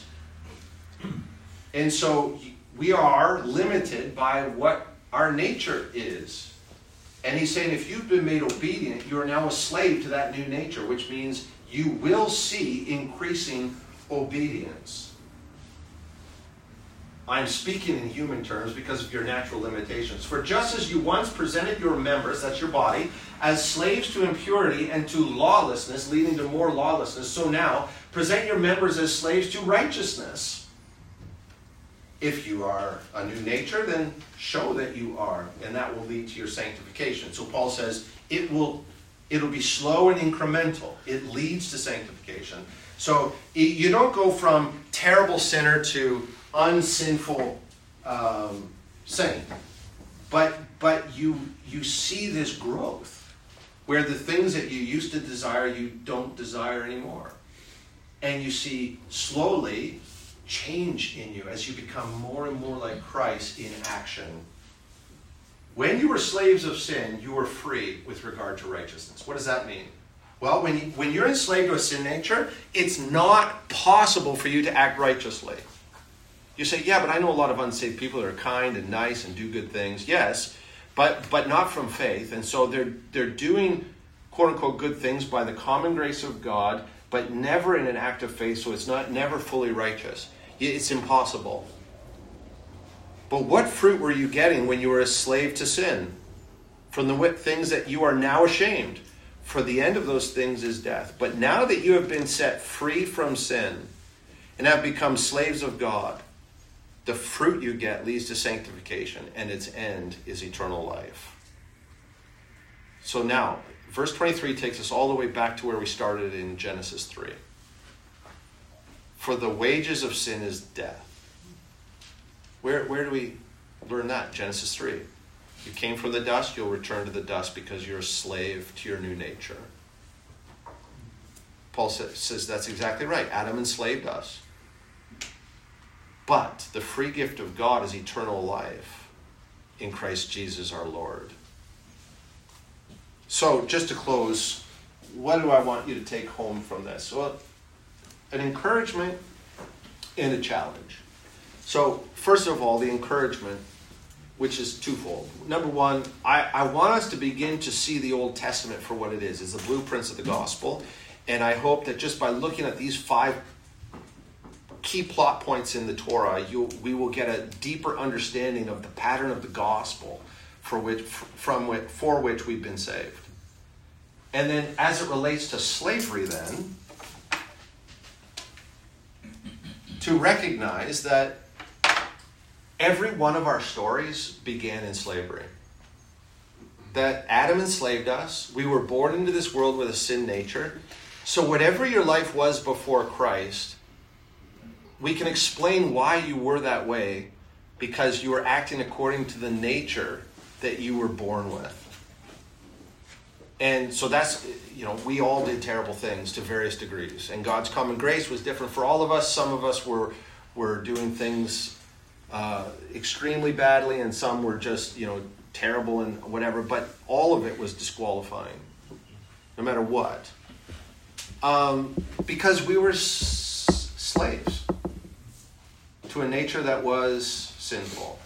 And so we are limited by what our nature is. And he's saying if you've been made obedient, you are now a slave to that new nature, which means you will see increasing obedience. I'm speaking in human terms because of your natural limitations. For just as you once presented your members, that's your body, as slaves to impurity and to lawlessness, leading to more lawlessness, so now present your members as slaves to righteousness. If you are a new nature, then show that you are, and that will lead to your sanctification. So Paul says it'll be slow and incremental. It leads to sanctification. So you don't go from terrible sinner to unsinful saint. But you see this growth where the things that you used to desire, you don't desire anymore. And you see slowly change in you as you become more and more like Christ in action. When you were slaves of sin, you were free with regard to righteousness. What does that mean? Well, when you're enslaved to a sin nature, it's not possible for you to act righteously. You say, yeah, but I know a lot of unsaved people that are kind and nice and do good things. Yes, but not from faith. And so they're doing, quote-unquote, good things by the common grace of God, but never in an act of faith, so it's never fully righteous. It's impossible. But what fruit were you getting when you were a slave to sin? From the things that you are now ashamed. For the end of those things is death. But now that you have been set free from sin and have become slaves of God, the fruit you get leads to sanctification, and its end is eternal life. So now, verse 23 takes us all the way back to where we started in Genesis 3. For the wages of sin is death. Where do we learn that? Genesis 3. You came from the dust, you'll return to the dust because you're a slave to your new nature. Paul says that's exactly right. Adam enslaved us. But the free gift of God is eternal life in Christ Jesus our Lord. So, just to close, what do I want you to take home from this? Well, an encouragement and a challenge. So, first of all, the encouragement, which is twofold. Number one, I want us to begin to see the Old Testament for what it is. It's the blueprints of the gospel. And I hope that just by looking at these 5 key plot points in the Torah, we will get a deeper understanding of the pattern of the gospel for which we've been saved. And then as it relates to slavery then, to recognize that every one of our stories began in slavery. That Adam enslaved us. We were born into this world with a sin nature. So whatever your life was before Christ, we can explain why you were that way because you were acting according to the nature that you were born with. And so that's, we all did terrible things to various degrees. And God's common grace was different for all of us. Some of us were doing things extremely badly, and some were just, terrible and whatever. But all of it was disqualifying, no matter what. Because we were slaves to a nature that was sinful.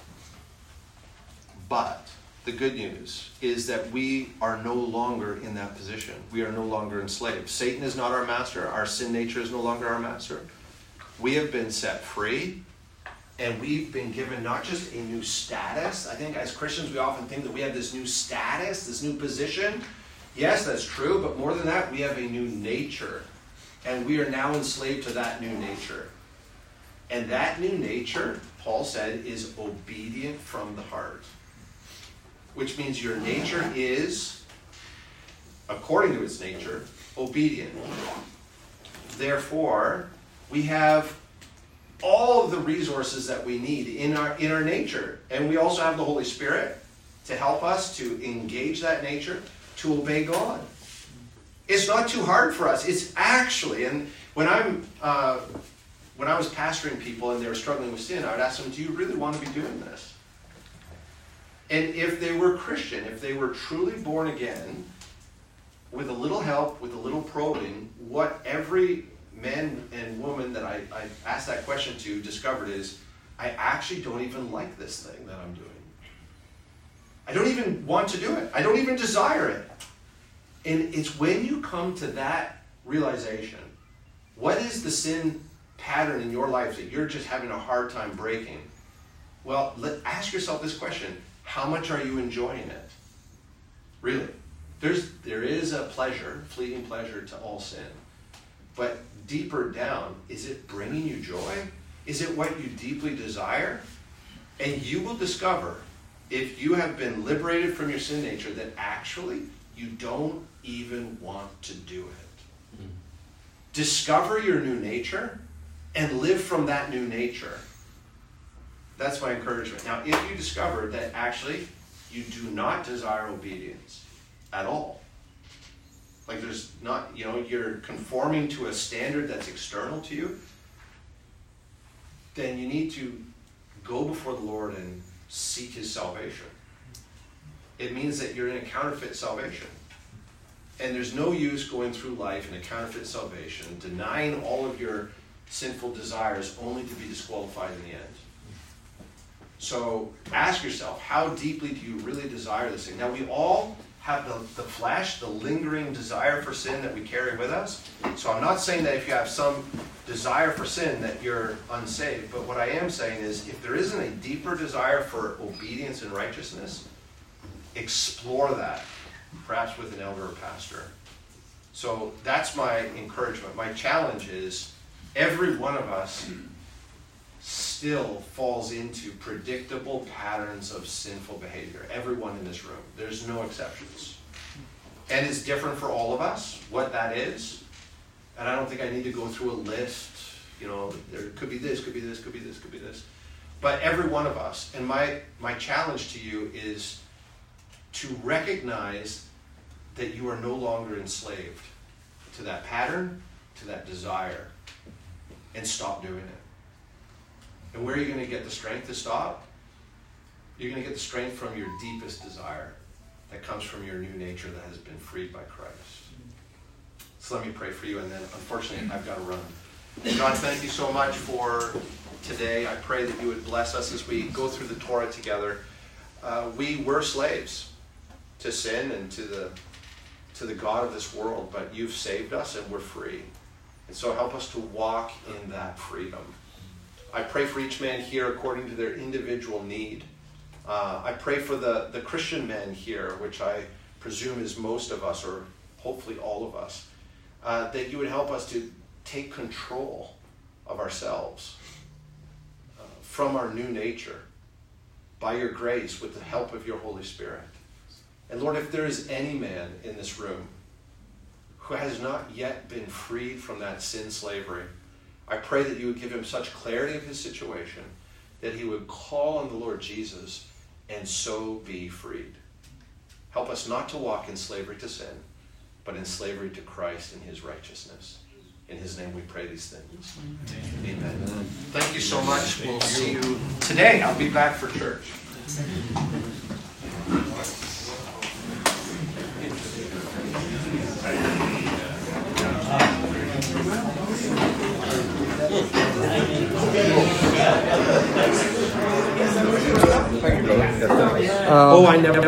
But the good news is that we are no longer in that position. We are no longer enslaved. Satan is not our master. Our sin nature is no longer our master. We have been set free, and we've been given not just a new status. I think as Christians we often think that we have this new status, this new position. Yes, that's true, but more than that, we have a new nature. And we are now enslaved to that new nature. And that new nature, Paul said, is obedient from the heart. Which means your nature is, according to its nature, obedient. Therefore, we have all of the resources that we need in our nature. And we also have the Holy Spirit to help us to engage that nature, to obey God. It's not too hard for us. It's actually, and when I was pastoring people and they were struggling with sin, I would ask them, do you really want to be doing this? And if they were Christian, if they were truly born again, with a little help, with a little probing, what every man and woman that I asked that question to discovered is, I actually don't even like this thing that I'm doing. I don't even want to do it. I don't even desire it. And it's when you come to that realization, what is the sin pattern in your life that you're just having a hard time breaking? Well, ask yourself this question. How much are you enjoying it? Really? There is a pleasure, fleeting pleasure to all sin. But deeper down, is it bringing you joy? Is it what you deeply desire? And you will discover, if you have been liberated from your sin nature, that actually you don't even want to do it. Discover your new nature, and live from that new nature. That's my encouragement. Now, if you discover that actually you do not desire obedience at all, like there's not, you're conforming to a standard that's external to you, then you need to go before the Lord and seek his salvation. It means that you're in a counterfeit salvation. And there's no use going through life in a counterfeit salvation, denying all of your sinful desires only to be disqualified in the end. So ask yourself, how deeply do you really desire this thing? Now, we all have the flesh, the lingering desire for sin that we carry with us. So I'm not saying that if you have some desire for sin that you're unsaved. But what I am saying is, if there isn't a deeper desire for obedience and righteousness, explore that, perhaps with an elder or pastor. So that's my encouragement. My challenge is, every one of us still falls into predictable patterns of sinful behavior. Everyone in this room. There's no exceptions. And it's different for all of us, what that is. And I don't think I need to go through a list. There could be this, could be this, could be this, could be this. But every one of us. And my challenge to you is to recognize that you are no longer enslaved to that pattern, to that desire, and stop doing it. And where are you going to get the strength to stop? You're going to get the strength from your deepest desire that comes from your new nature that has been freed by Christ. So let me pray for you, and then unfortunately I've got to run. God, thank you so much for today. I pray that you would bless us as we go through the Torah together. We were slaves to sin and to the God of this world, but you've saved us and we're free. And so help us to walk in that freedom. I pray for each man here according to their individual need. I pray for the Christian men here, which I presume is most of us, or hopefully all of us, that you would help us to take control of ourselves from our new nature by your grace with the help of your Holy Spirit. And Lord, if there is any man in this room who has not yet been freed from that sin slavery, I pray that you would give him such clarity of his situation that he would call on the Lord Jesus and so be freed. Help us not to walk in slavery to sin, but in slavery to Christ and his righteousness. In his name we pray these things. Amen. Thank you so much. We'll see you today. I'll be back for church. I never